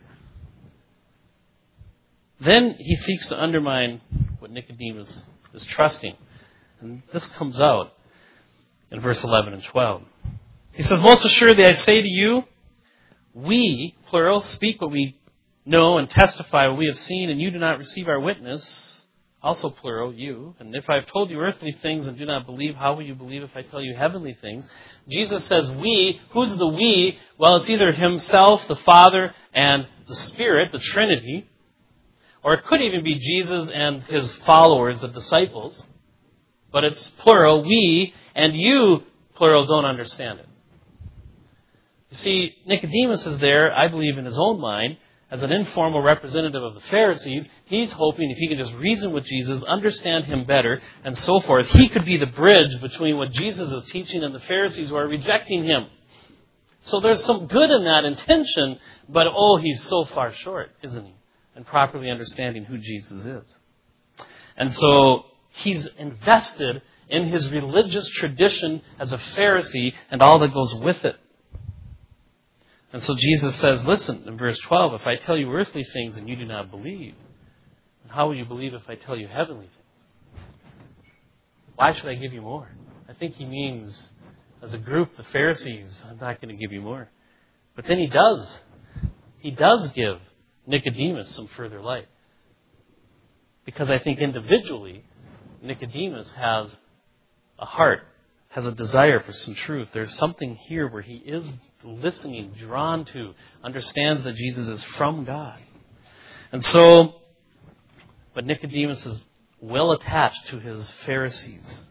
Then he seeks to undermine what Nicodemus is trusting. And this comes out in verse eleven and twelve. He says, most assuredly I say to you, we, plural, speak what we know and testify what we have seen, and you do not receive our witness. Also plural, you. And if I have told you earthly things and do not believe, how will you believe if I tell you heavenly things? Jesus says we. Who's the we? Well, it's either himself, the Father, and the Spirit, the Trinity. Or it could even be Jesus and his followers, the disciples. But it's plural, we, and you, plural, don't understand it. You see, Nicodemus is there, I believe, in his own mind, as an informal representative of the Pharisees. He's hoping if he can just reason with Jesus, understand him better, and so forth, he could be the bridge between what Jesus is teaching and the Pharisees who are rejecting him. So there's some good in that intention, but oh, he's so far short, isn't he? In properly understanding who Jesus is. And so he's invested in his religious tradition as a Pharisee and all that goes with it. And so Jesus says, listen, in verse twelve, if I tell you earthly things and you do not believe, how will you believe if I tell you heavenly things? Why should I give you more? I think he means, as a group, the Pharisees, I'm not going to give you more. But then he does. He does give Nicodemus some further light. Because I think individually, Nicodemus has a heart, has a desire for some truth. There's something here where he is listening, drawn to, understands that Jesus is from God. And so, but Nicodemus is well attached to his Pharisees,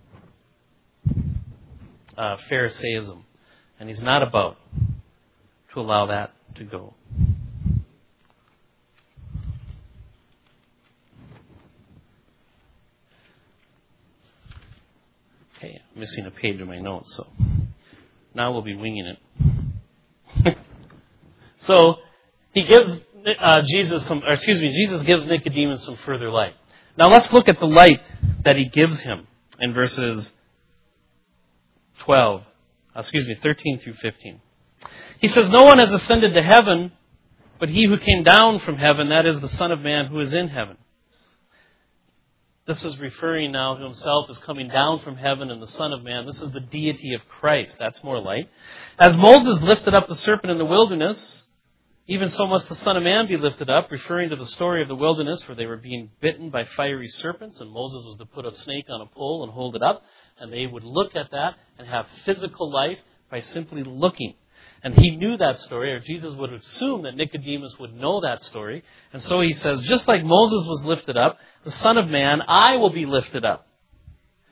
uh, Pharisaism. And he's not about to allow that to go. Okay, I'm missing a page of my notes, so now we'll be winging it. So he gives uh, Jesus some, or excuse me, Jesus gives Nicodemus some further light. Now let's look at the light that he gives him in verses twelve, uh, excuse me, thirteen through fifteen. He says, no one has ascended to heaven, but he who came down from heaven, that is the Son of Man who is in heaven. This is referring now to himself as coming down from heaven and the Son of Man. This is the deity of Christ. That's more light. As Moses lifted up the serpent in the wilderness, even so must the Son of Man be lifted up, referring to the story of the wilderness where they were being bitten by fiery serpents, and Moses was to put a snake on a pole and hold it up, and they would look at that and have physical life by simply looking. And he knew that story, or Jesus would assume that Nicodemus would know that story. And so he says, just like Moses was lifted up, the Son of Man, I will be lifted up.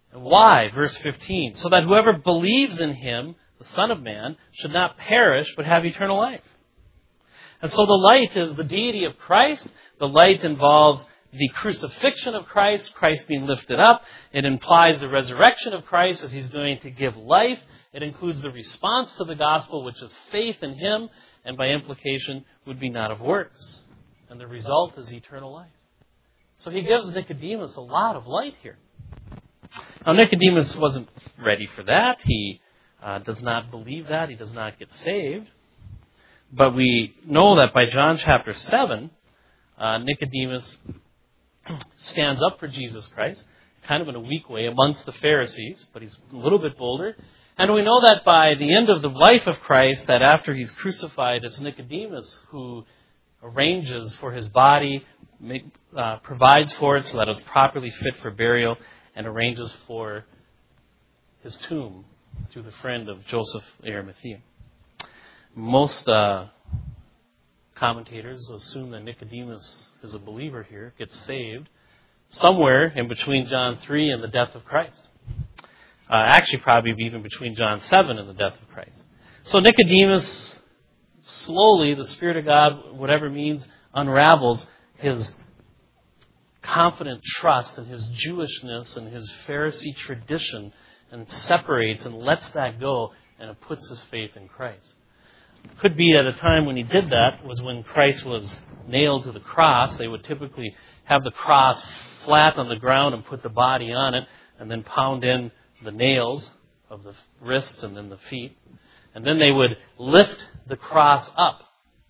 And why? Verse fifteen. So that whoever believes in him, the Son of Man, should not perish but have eternal life. And so the light is the deity of Christ. The light involves the crucifixion of Christ, Christ being lifted up. It implies the resurrection of Christ as he's going to give life. It includes the response to the gospel, which is faith in him, and by implication would be not of works. And the result is eternal life. So he gives Nicodemus a lot of light here. Now Nicodemus wasn't ready for that. He uh, does not believe that. He does not get saved. But we know that by John chapter seven, uh, Nicodemus stands up for Jesus Christ, kind of in a weak way amongst the Pharisees, but he's a little bit bolder. And we know that by the end of the life of Christ, that after he's crucified, it's Nicodemus who arranges for his body, make, uh, provides for it so that it's properly fit for burial, and arranges for his tomb through the friend of Joseph Arimathea. Most uh, commentators assume that Nicodemus is a believer here, gets saved, somewhere in between John three and the death of Christ. Uh, actually, probably even between John seven and the death of Christ. So Nicodemus, slowly, the Spirit of God, whatever means, unravels his confident trust in his Jewishness and his Pharisee tradition and separates and lets that go and it puts his faith in Christ. Could be at a time when he did that was when Christ was nailed to the cross. They would typically have the cross flat on the ground and put the body on it and then pound in the nails of the wrists and then the feet. And then they would lift the cross up.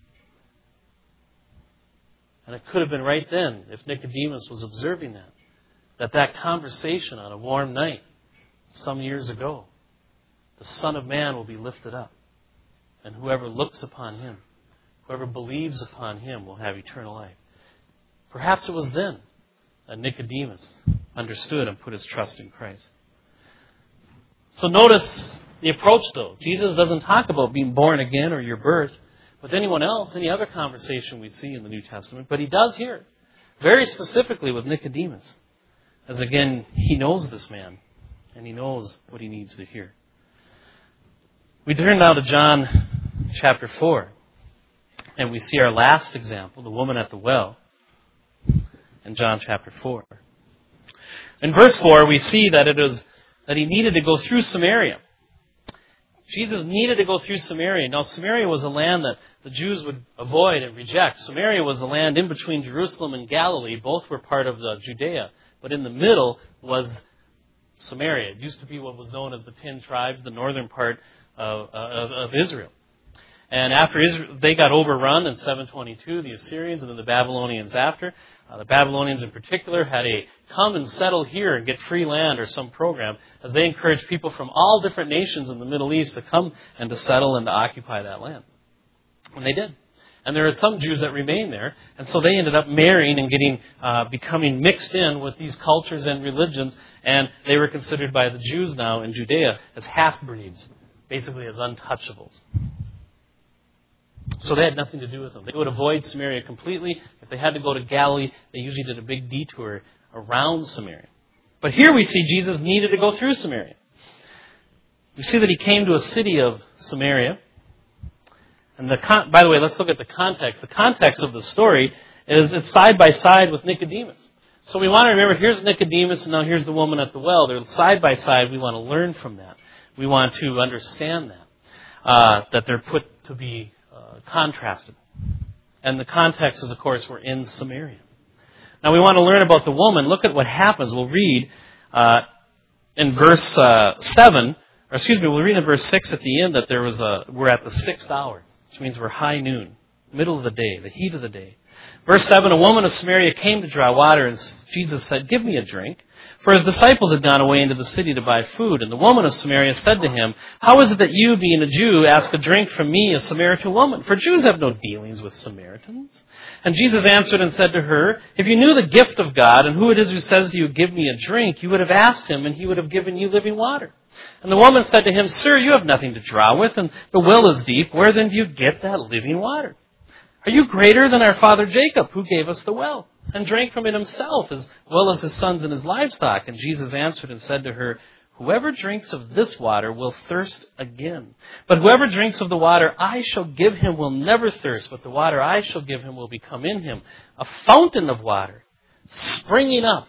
And it could have been right then, if Nicodemus was observing that, that that conversation on a warm night some years ago, the Son of Man will be lifted up. And whoever looks upon him, whoever believes upon him will have eternal life. Perhaps it was then that Nicodemus understood and put his trust in Christ. So notice the approach, though. Jesus doesn't talk about being born again or your birth with anyone else, any other conversation we see in the New Testament, but he does here, very specifically with Nicodemus, as again, he knows this man, and he knows what he needs to hear. We turn now to John chapter four, and we see our last example, the woman at the well, in John chapter four. In verse four, we see that it is that he needed to go through Samaria. Jesus needed to go through Samaria. Now, Samaria was a land that the Jews would avoid and reject. Samaria was the land in between Jerusalem and Galilee. Both were part of the Judea. But in the middle was Samaria. It used to be what was known as the Ten Tribes, the northern part of, of, of Israel. And after Israel, they got overrun in seven twenty-two, the Assyrians and then the Babylonians after. Uh, the Babylonians in particular had a come and settle here and get free land or some program as they encouraged people from all different nations in the Middle East to come and to settle and to occupy that land. And they did. And there are some Jews that remained there. And so they ended up marrying and getting, uh, becoming mixed in with these cultures and religions. And they were considered by the Jews now in Judea as half-breeds, basically as untouchables. So they had nothing to do with them. They would avoid Samaria completely. If they had to go to Galilee, they usually did a big detour around Samaria. But here we see Jesus needed to go through Samaria. We see that he came to a city of Samaria. And the con- by the way, let's look at the context. The context of the story is it's side by side with Nicodemus. So we want to remember, here's Nicodemus and now here's the woman at the well. They're side by side. We want to learn from that. We want to understand that, uh, that they're put to be uh, contrasted. And the context is, of course, we're in Samaria. Now we want to learn about the woman. Look at what happens. We'll read uh, in verse uh, seven, or excuse me, we'll read in verse six at the end that there was a, we're at the sixth hour, which means we're high noon, middle of the day, the heat of the day. Verse seven, a woman of Samaria came to draw water, and Jesus said, "Give me a drink." For his disciples had gone away into the city to buy food. And the woman of Samaria said to him, "How is it that you, being a Jew, ask a drink from me, a Samaritan woman? For Jews have no dealings with Samaritans." And Jesus answered and said to her, "If you knew the gift of God and who it is who says to you, 'Give me a drink,' you would have asked him, and he would have given you living water." And the woman said to him, "Sir, you have nothing to draw with, and the well is deep. Where then do you get that living water?" Are you greater than our father Jacob, who gave us the well, and drank from it himself, as well as his sons and his livestock? And Jesus answered and said to her, whoever drinks of this water will thirst again. But whoever drinks of the water I shall give him will never thirst, but the water I shall give him will become in him a fountain of water, springing up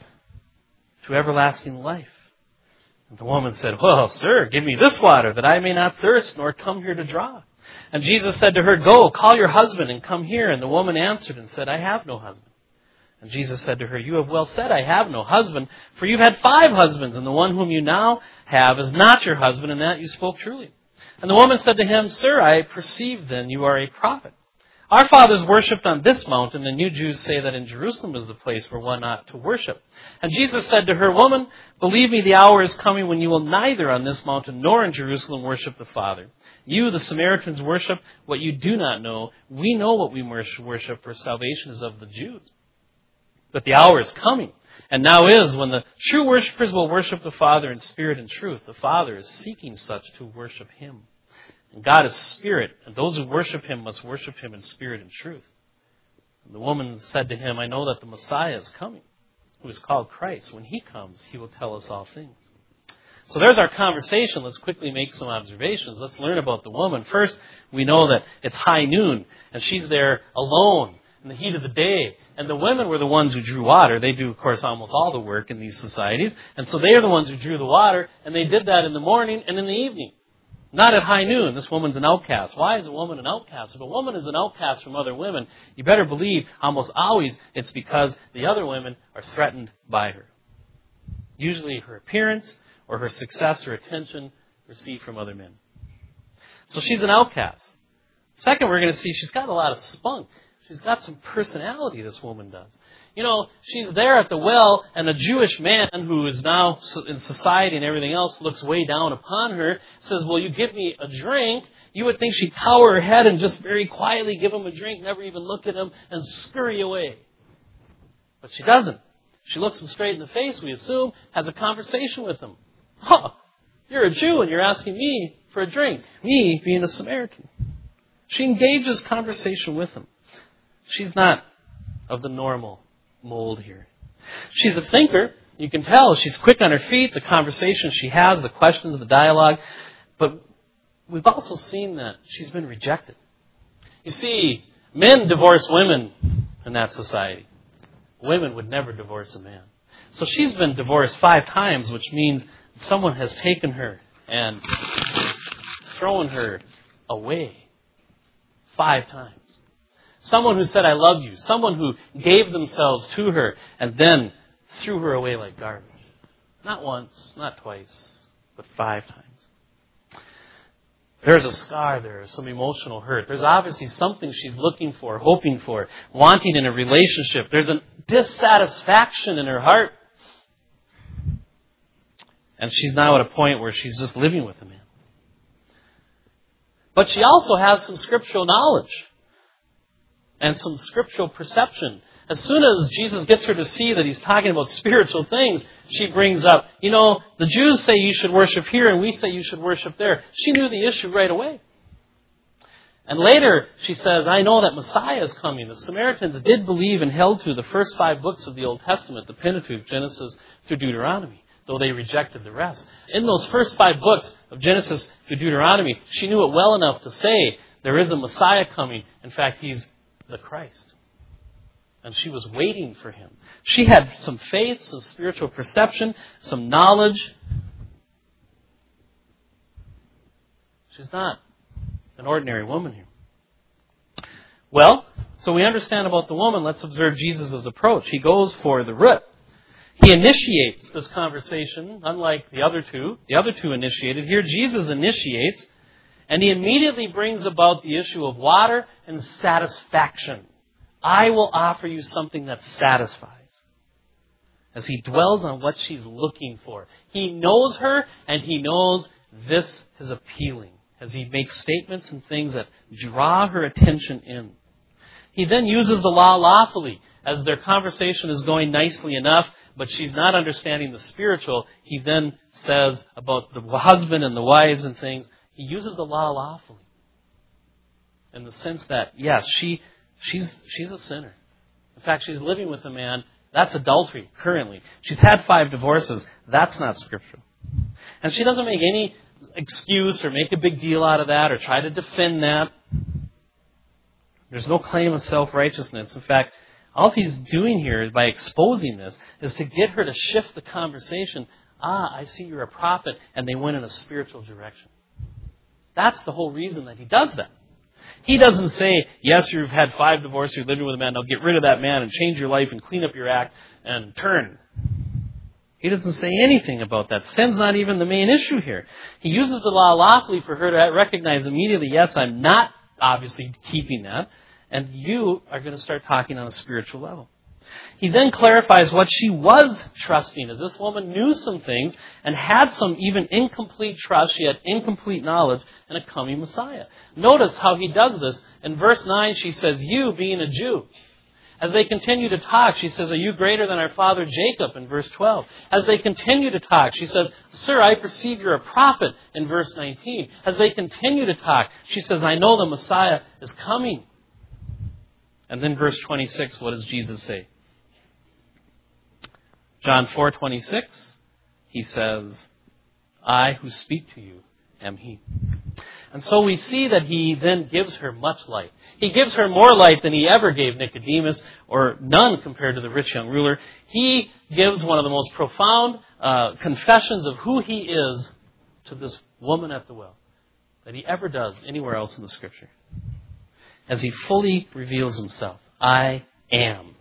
to everlasting life. And the woman said, well, sir, give me this water, that I may not thirst, nor come here to draw. And Jesus said to her, go, call your husband and come here. And the woman answered and said, I have no husband. And Jesus said to her, you have well said, I have no husband, for you've had five husbands, and the one whom you now have is not your husband, and that you spoke truly. And the woman said to him, sir, I perceive then you are a prophet. Our fathers worshipped on this mountain, and you Jews say that in Jerusalem is the place where one ought to worship. And Jesus said to her, woman, believe me, the hour is coming when you will neither on this mountain nor in Jerusalem worship the Father. You, the Samaritans, worship what you do not know. We know what we worship, for salvation is of the Jews. But the hour is coming, and now is, when the true worshipers will worship the Father in spirit and truth. The Father is seeking such to worship Him. And God is spirit, and those who worship Him must worship Him in spirit and truth. And the woman said to him, I know that the Messiah is coming, who is called Christ. When He comes, He will tell us all things. So there's our conversation. Let's quickly make some observations. Let's learn about the woman. First, we know that it's high noon, and she's there alone in the heat of the day. And the women were the ones who drew water. They do, of course, almost all the work in these societies. And so they are the ones who drew the water, and they did that in the morning and in the evening. Not at high noon. This woman's an outcast. Why is a woman an outcast? If a woman is an outcast from other women, you better believe almost always it's because the other women are threatened by her. Usually her appearance or her success or attention received from other men. So she's an outcast. Second, we're going to see she's got a lot of spunk. She's got some personality, this woman does. You know, she's there at the well, and a Jewish man who is now in society and everything else looks way down upon her, says, will you give me a drink? You would think she'd cower her head and just very quietly give him a drink, never even look at him, and scurry away. But she doesn't. She looks him straight in the face, we assume, has a conversation with him. Huh, you're a Jew and you're asking me for a drink, me being a Samaritan. She engages conversation with him. She's not of the normal mold here. She's a thinker. You can tell she's quick on her feet, the conversation she has, the questions, the dialogue. But we've also seen that she's been rejected. You see, men divorce women in that society. Women would never divorce a man. So she's been divorced five times, which means someone has taken her and thrown her away five times. Someone who said, I love you. Someone who gave themselves to her and then threw her away like garbage. Not once, not twice, but five times. There's a scar there, some emotional hurt. There's obviously something she's looking for, hoping for, wanting in a relationship. There's a dissatisfaction in her heart. And she's now at a point where she's just living with a man. But she also has some scriptural knowledge and some scriptural perception. As soon as Jesus gets her to see that He's talking about spiritual things, she brings up, you know, the Jews say you should worship here and we say you should worship there. She knew the issue right away. And later she says, I know that Messiah is coming. The Samaritans did believe and held to the first five books of the Old Testament, the Pentateuch, Genesis through Deuteronomy, though they rejected the rest. In those first five books of Genesis through Deuteronomy, she knew it well enough to say there is a Messiah coming. In fact, He's the Christ. And she was waiting for Him. She had some faith, some spiritual perception, some knowledge. She's not an ordinary woman here. Well, so we understand about the woman. Let's observe Jesus' approach. He goes for the root. He initiates this conversation, unlike the other two. The other two initiated. Here, Jesus initiates. And He immediately brings about the issue of water and satisfaction. I will offer you something that satisfies. As He dwells on what she's looking for. He knows her and He knows this is appealing. As He makes statements and things that draw her attention in. He then uses the law lawfully. As their conversation is going nicely enough, but she's not understanding the spiritual, He then says about the husband and the wives and things, He uses the law lawfully. In the sense that, yes, she She's, she's a sinner. In fact, she's living with a man. That's adultery, currently. She's had five divorces. That's not scriptural. And she doesn't make any excuse or make a big deal out of that or try to defend that. There's no claim of self-righteousness. In fact, all he's doing here, by exposing this, is to get her to shift the conversation. Ah, I see you're a prophet, and they went in a spiritual direction. That's the whole reason that he does that. He doesn't say, yes, you've had five divorces, you're living with a man, now get rid of that man and change your life and clean up your act and turn. He doesn't say anything about that. Sin's not even the main issue here. He uses the law lawfully for her to recognize immediately, yes, I'm not obviously keeping that, and you are going to start talking on a spiritual level. He then clarifies what she was trusting, as this woman knew some things and had some even incomplete trust. She had incomplete knowledge in a coming Messiah. Notice how he does this. In verse nine, she says, you being a Jew. As they continue to talk, she says, are you greater than our father Jacob? In verse twelve. As they continue to talk, she says, sir, I perceive you're a prophet. In verse nineteen. As they continue to talk, she says, I know the Messiah is coming. And then verse twenty-six, what does Jesus say? John four twenty-six, he says, I who speak to you am he. And so we see that he then gives her much light. He gives her more light than he ever gave Nicodemus, or none compared to the rich young ruler. He gives one of the most profound uh, confessions of who he is to this woman at the well that he ever does anywhere else in the Scripture. As he fully reveals himself, I am.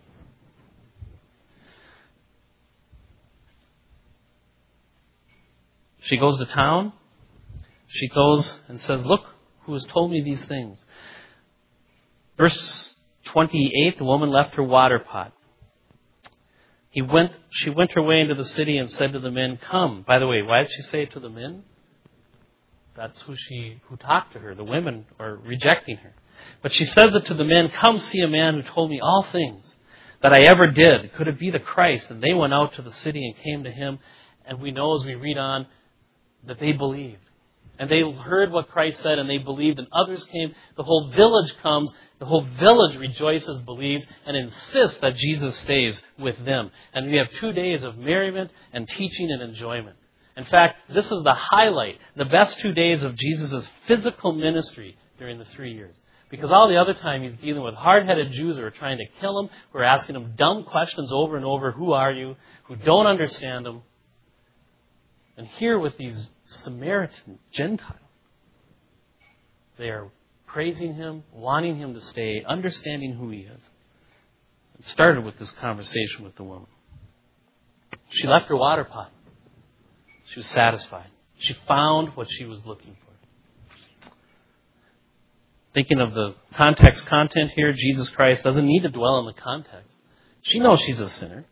She goes to town. She goes and says, look who has told me these things. Verse twenty-eight, the woman left her water pot. He went, she went her way into the city and said to the men, come. By the way, why did she say it to the men? That's who she, who talked to her. The women are rejecting her. But she says it to the men, come see a man who told me all things that I ever did. Could it be the Christ? And they went out to the city and came to him. And we know as we read on that they believed. And they heard what Christ said and they believed, and others came. The whole village comes. The whole village rejoices, believes, and insists that Jesus stays with them. And we have two days of merriment and teaching and enjoyment. In fact, this is the highlight, the best two days of Jesus' physical ministry during the three years. Because all the other time he's dealing with hard-headed Jews who are trying to kill him, who are asking him dumb questions over and over, who are you, who don't understand him. And here with these Samaritan Gentiles, they are praising him, wanting him to stay, understanding who he is. It started with this conversation with the woman. She left her water pot. She was satisfied. She found what she was looking for. Thinking of the context content here, Jesus Christ doesn't need to dwell on the context. She knows she's a sinner.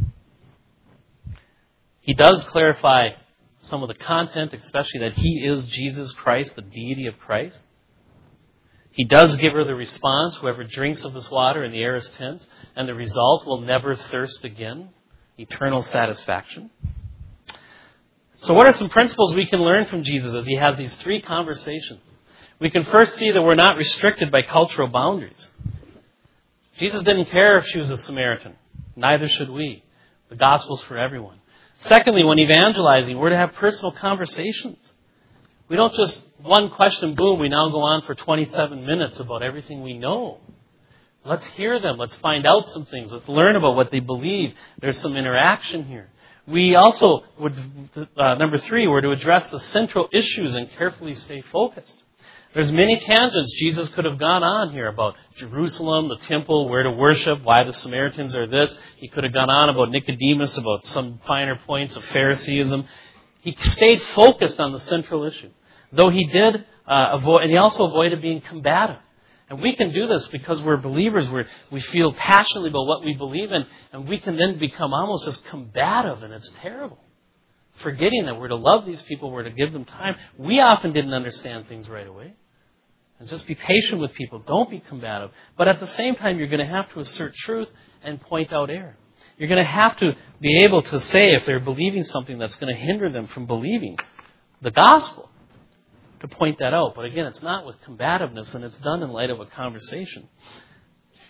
He does clarify some of the content, especially that he is Jesus Christ, the deity of Christ. He does give her the response, whoever drinks of this water and the air is tense, and the result will never thirst again, eternal satisfaction. So what are some principles we can learn from Jesus as he has these three conversations? We can first see that we're not restricted by cultural boundaries. Jesus didn't care if she was a Samaritan. Neither should we. The gospel's for everyone. Secondly, when evangelizing, we're to have personal conversations. We don't just, one question, boom, we now go on for twenty-seven minutes about everything we know. Let's hear them. Let's find out some things. Let's learn about what they believe. There's some interaction here. We also, would, uh, number three, we're to address the central issues and carefully stay focused. There's many tangents Jesus could have gone on here about Jerusalem, the temple, where to worship, why the Samaritans are this. He could have gone on about Nicodemus, about some finer points of Phariseeism. He stayed focused on the central issue. Though he did uh, avoid, and he also avoided being combative. And we can do this because we're believers. We're, we feel passionately about what we believe in, and we can then become almost just combative, and it's terrible. Forgetting that we're to love these people, we're to give them time. We often didn't understand things right away. And just be patient with people. Don't be combative. But at the same time, you're going to have to assert truth and point out error. You're going to have to be able to say if they're believing something that's going to hinder them from believing the gospel, to point that out. But again, it's not with combativeness, and it's done in light of a conversation.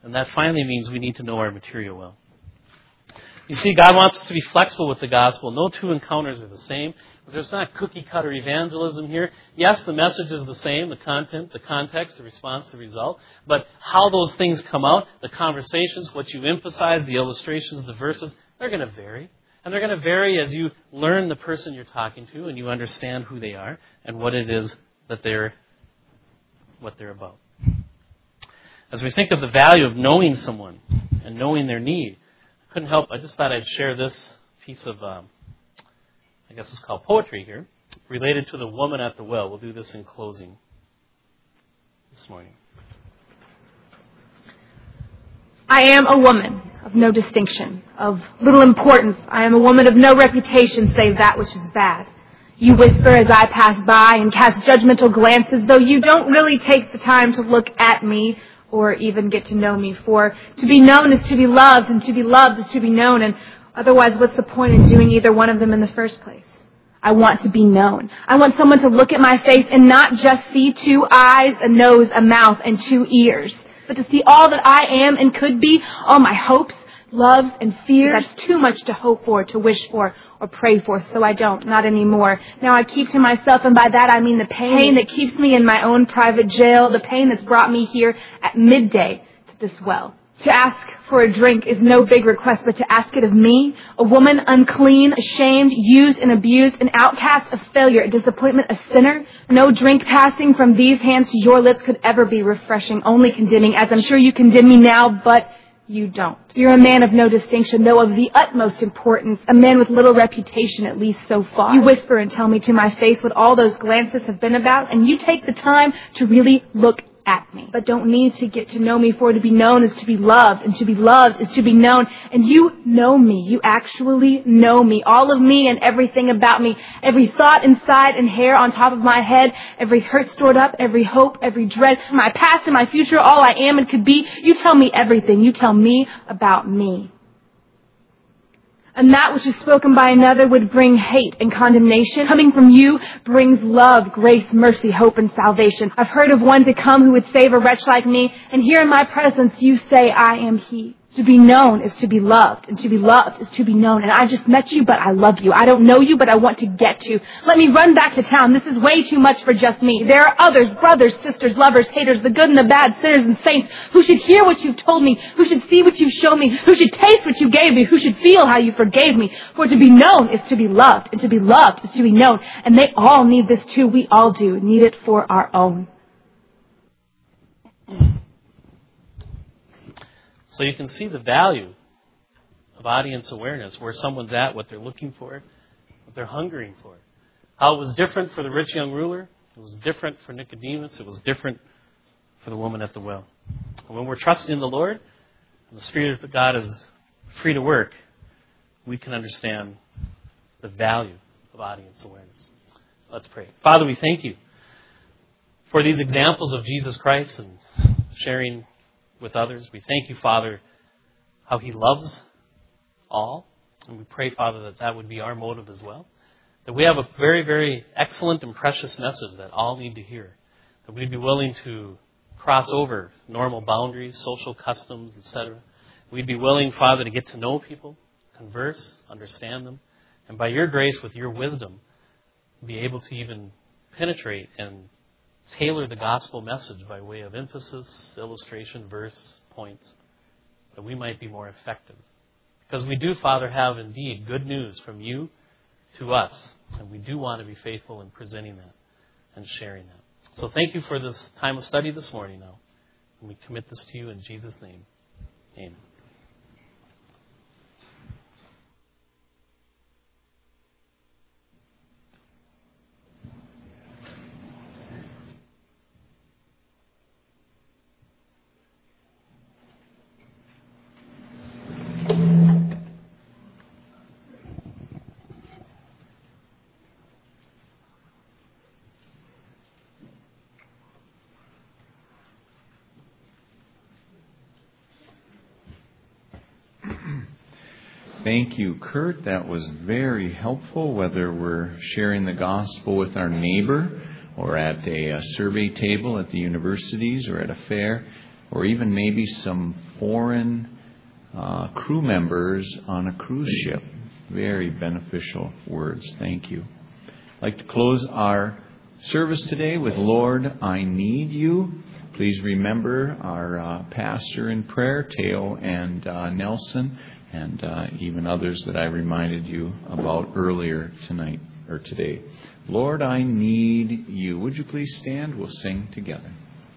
And that finally means we need to know our material well. You see, God wants us to be flexible with the gospel. No two encounters are the same. There's not cookie-cutter evangelism here. Yes, the message is the same, the content, the context, the response, the result. But how those things come out, the conversations, what you emphasize, the illustrations, the verses, they're going to vary. And they're going to vary as you learn the person you're talking to and you understand who they are and what it is that they're, what they're about. As we think of the value of knowing someone and knowing their need, I couldn't help, I just thought I'd share this piece of, um, I guess it's called poetry here, related to the woman at the well. We'll do this in closing this morning. I am a woman of no distinction, of little importance. I am a woman of no reputation save that which is bad. You whisper as I pass by and cast judgmental glances, though you don't really take the time to look at me or even get to know me. For to be known is to be loved, and to be loved is to be known, and otherwise what's the point in doing either one of them in the first place? I want to be known. I want someone to look at my face and not just see two eyes, a nose, a mouth, and two ears, but to see all that I am and could be, all my hopes, loves, and fears. That's too much to hope for, to wish for, or pray for, so I don't, not anymore. Now I keep to myself, and by that I mean the pain that keeps me in my own private jail, the pain that's brought me here at midday to this well. To ask for a drink is no big request, but to ask it of me, a woman unclean, ashamed, used and abused, an outcast, a failure, a disappointment, a sinner. No drink passing from these hands to your lips could ever be refreshing, only condemning, as I'm sure you condemn me now, but you don't. You're a man of no distinction, though of the utmost importance, a man with little reputation, at least so far. You whisper and tell me to my face what all those glances have been about, and you take the time to really look at me, but don't need to get to know me, for to be known is to be loved, and to be loved is to be known. And you know me. You actually know me. All of me and everything about me. Every thought inside and hair on top of my head. Every hurt stored up. Every hope. Every dread. My past and my future. All I am and could be. You tell me everything. You tell me about me. And that which is spoken by another would bring hate and condemnation. Coming from you brings love, grace, mercy, hope, and salvation. I've heard of one to come who would save a wretch like me, and here in my presence you say, I am he. To be known is to be loved, and to be loved is to be known. And I just met you, but I love you. I don't know you, but I want to get to. Let me run back to town. This is way too much for just me. There are others, brothers, sisters, lovers, haters, the good and the bad, sinners and saints, who should hear what you've told me, who should see what you've shown me, who should taste what you gave me, who should feel how you forgave me. For to be known is to be loved, and to be loved is to be known. And they all need this too. We all do. Need it for our own. So you can see the value of audience awareness, where someone's at, what they're looking for, what they're hungering for. How it was different for the rich young ruler. It was different for Nicodemus. It was different for the woman at the well. And when we're trusting in the Lord, and the Spirit of God is free to work, we can understand the value of audience awareness. Let's pray. Father, we thank you for these examples of Jesus Christ and sharing with others. We thank you, Father, how he loves all. And we pray, Father, that that would be our motive as well. That we have a very, very excellent and precious message that all need to hear. That we'd be willing to cross over normal boundaries, social customs, et cetera. We'd be willing, Father, to get to know people, converse, understand them, and by your grace, with your wisdom, be able to even penetrate and tailor the gospel message by way of emphasis, illustration, verse, points, that we might be more effective. Because we do, Father, have indeed good news from you to us, and we do want to be faithful in presenting that and sharing that. So thank you for this time of study this morning now. And we commit this to you in Jesus' name. Amen. Thank you, Kurt. That was very helpful, whether we're sharing the gospel with our neighbor or at a, a survey table at the universities or at a fair, or even maybe some foreign uh, crew members on a cruise ship. Very beneficial words. Thank you. I'd like to close our service today with Lord, I Need You. Please remember our uh, pastor in prayer, Teo and uh, Nelson, and uh, even others that I reminded you about earlier tonight or today. Lord, I need you. Would you please stand? We'll sing together.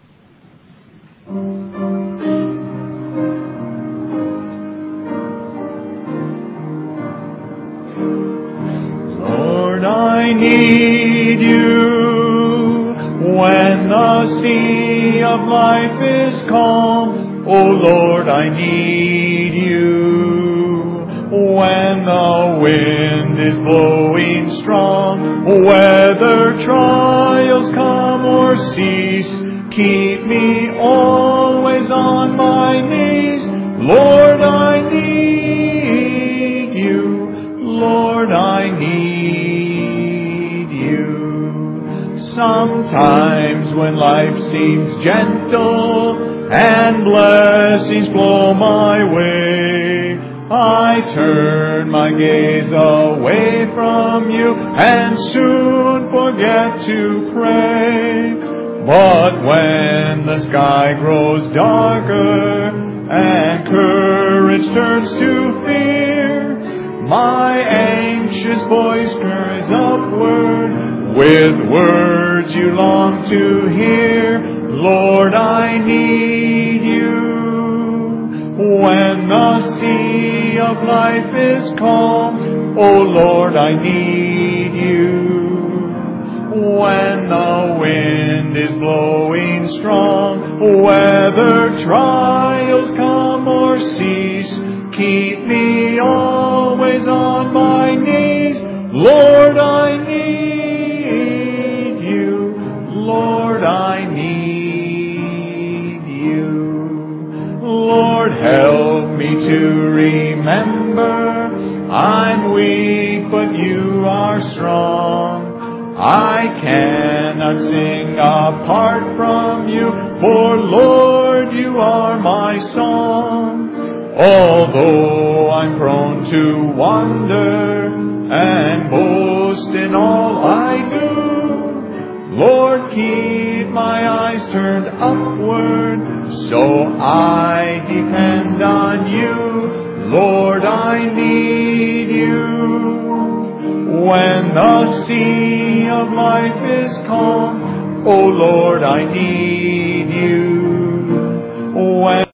Lord, I need you when the sea of life is calm. Oh Lord, I need you when the wind is blowing strong. Whether trials come or cease, keep me always on my knees. Lord, I need you. Lord, I need you. Sometimes when life seems gentle and blessings flow my way, I turn my gaze away from you and soon forget to pray. But when the sky grows darker and courage turns to fear, my anxious voice cries upward with words you long to hear. Lord, I need you when the sea of life is calm. Oh Lord, I need you when the wind is blowing strong. Whether trials come or cease, keep me always on my knees. Lord, I need you. Lord, I need you. Lord, help me to remember I'm weak, but you are strong. I cannot sing apart from you, for Lord, you are my song. Although I'm prone to wander and boast in all I do, Lord, keep my eyes turned upward so I depend on you. Lord, I need you when the sea of life is calm. Oh Lord, I need you when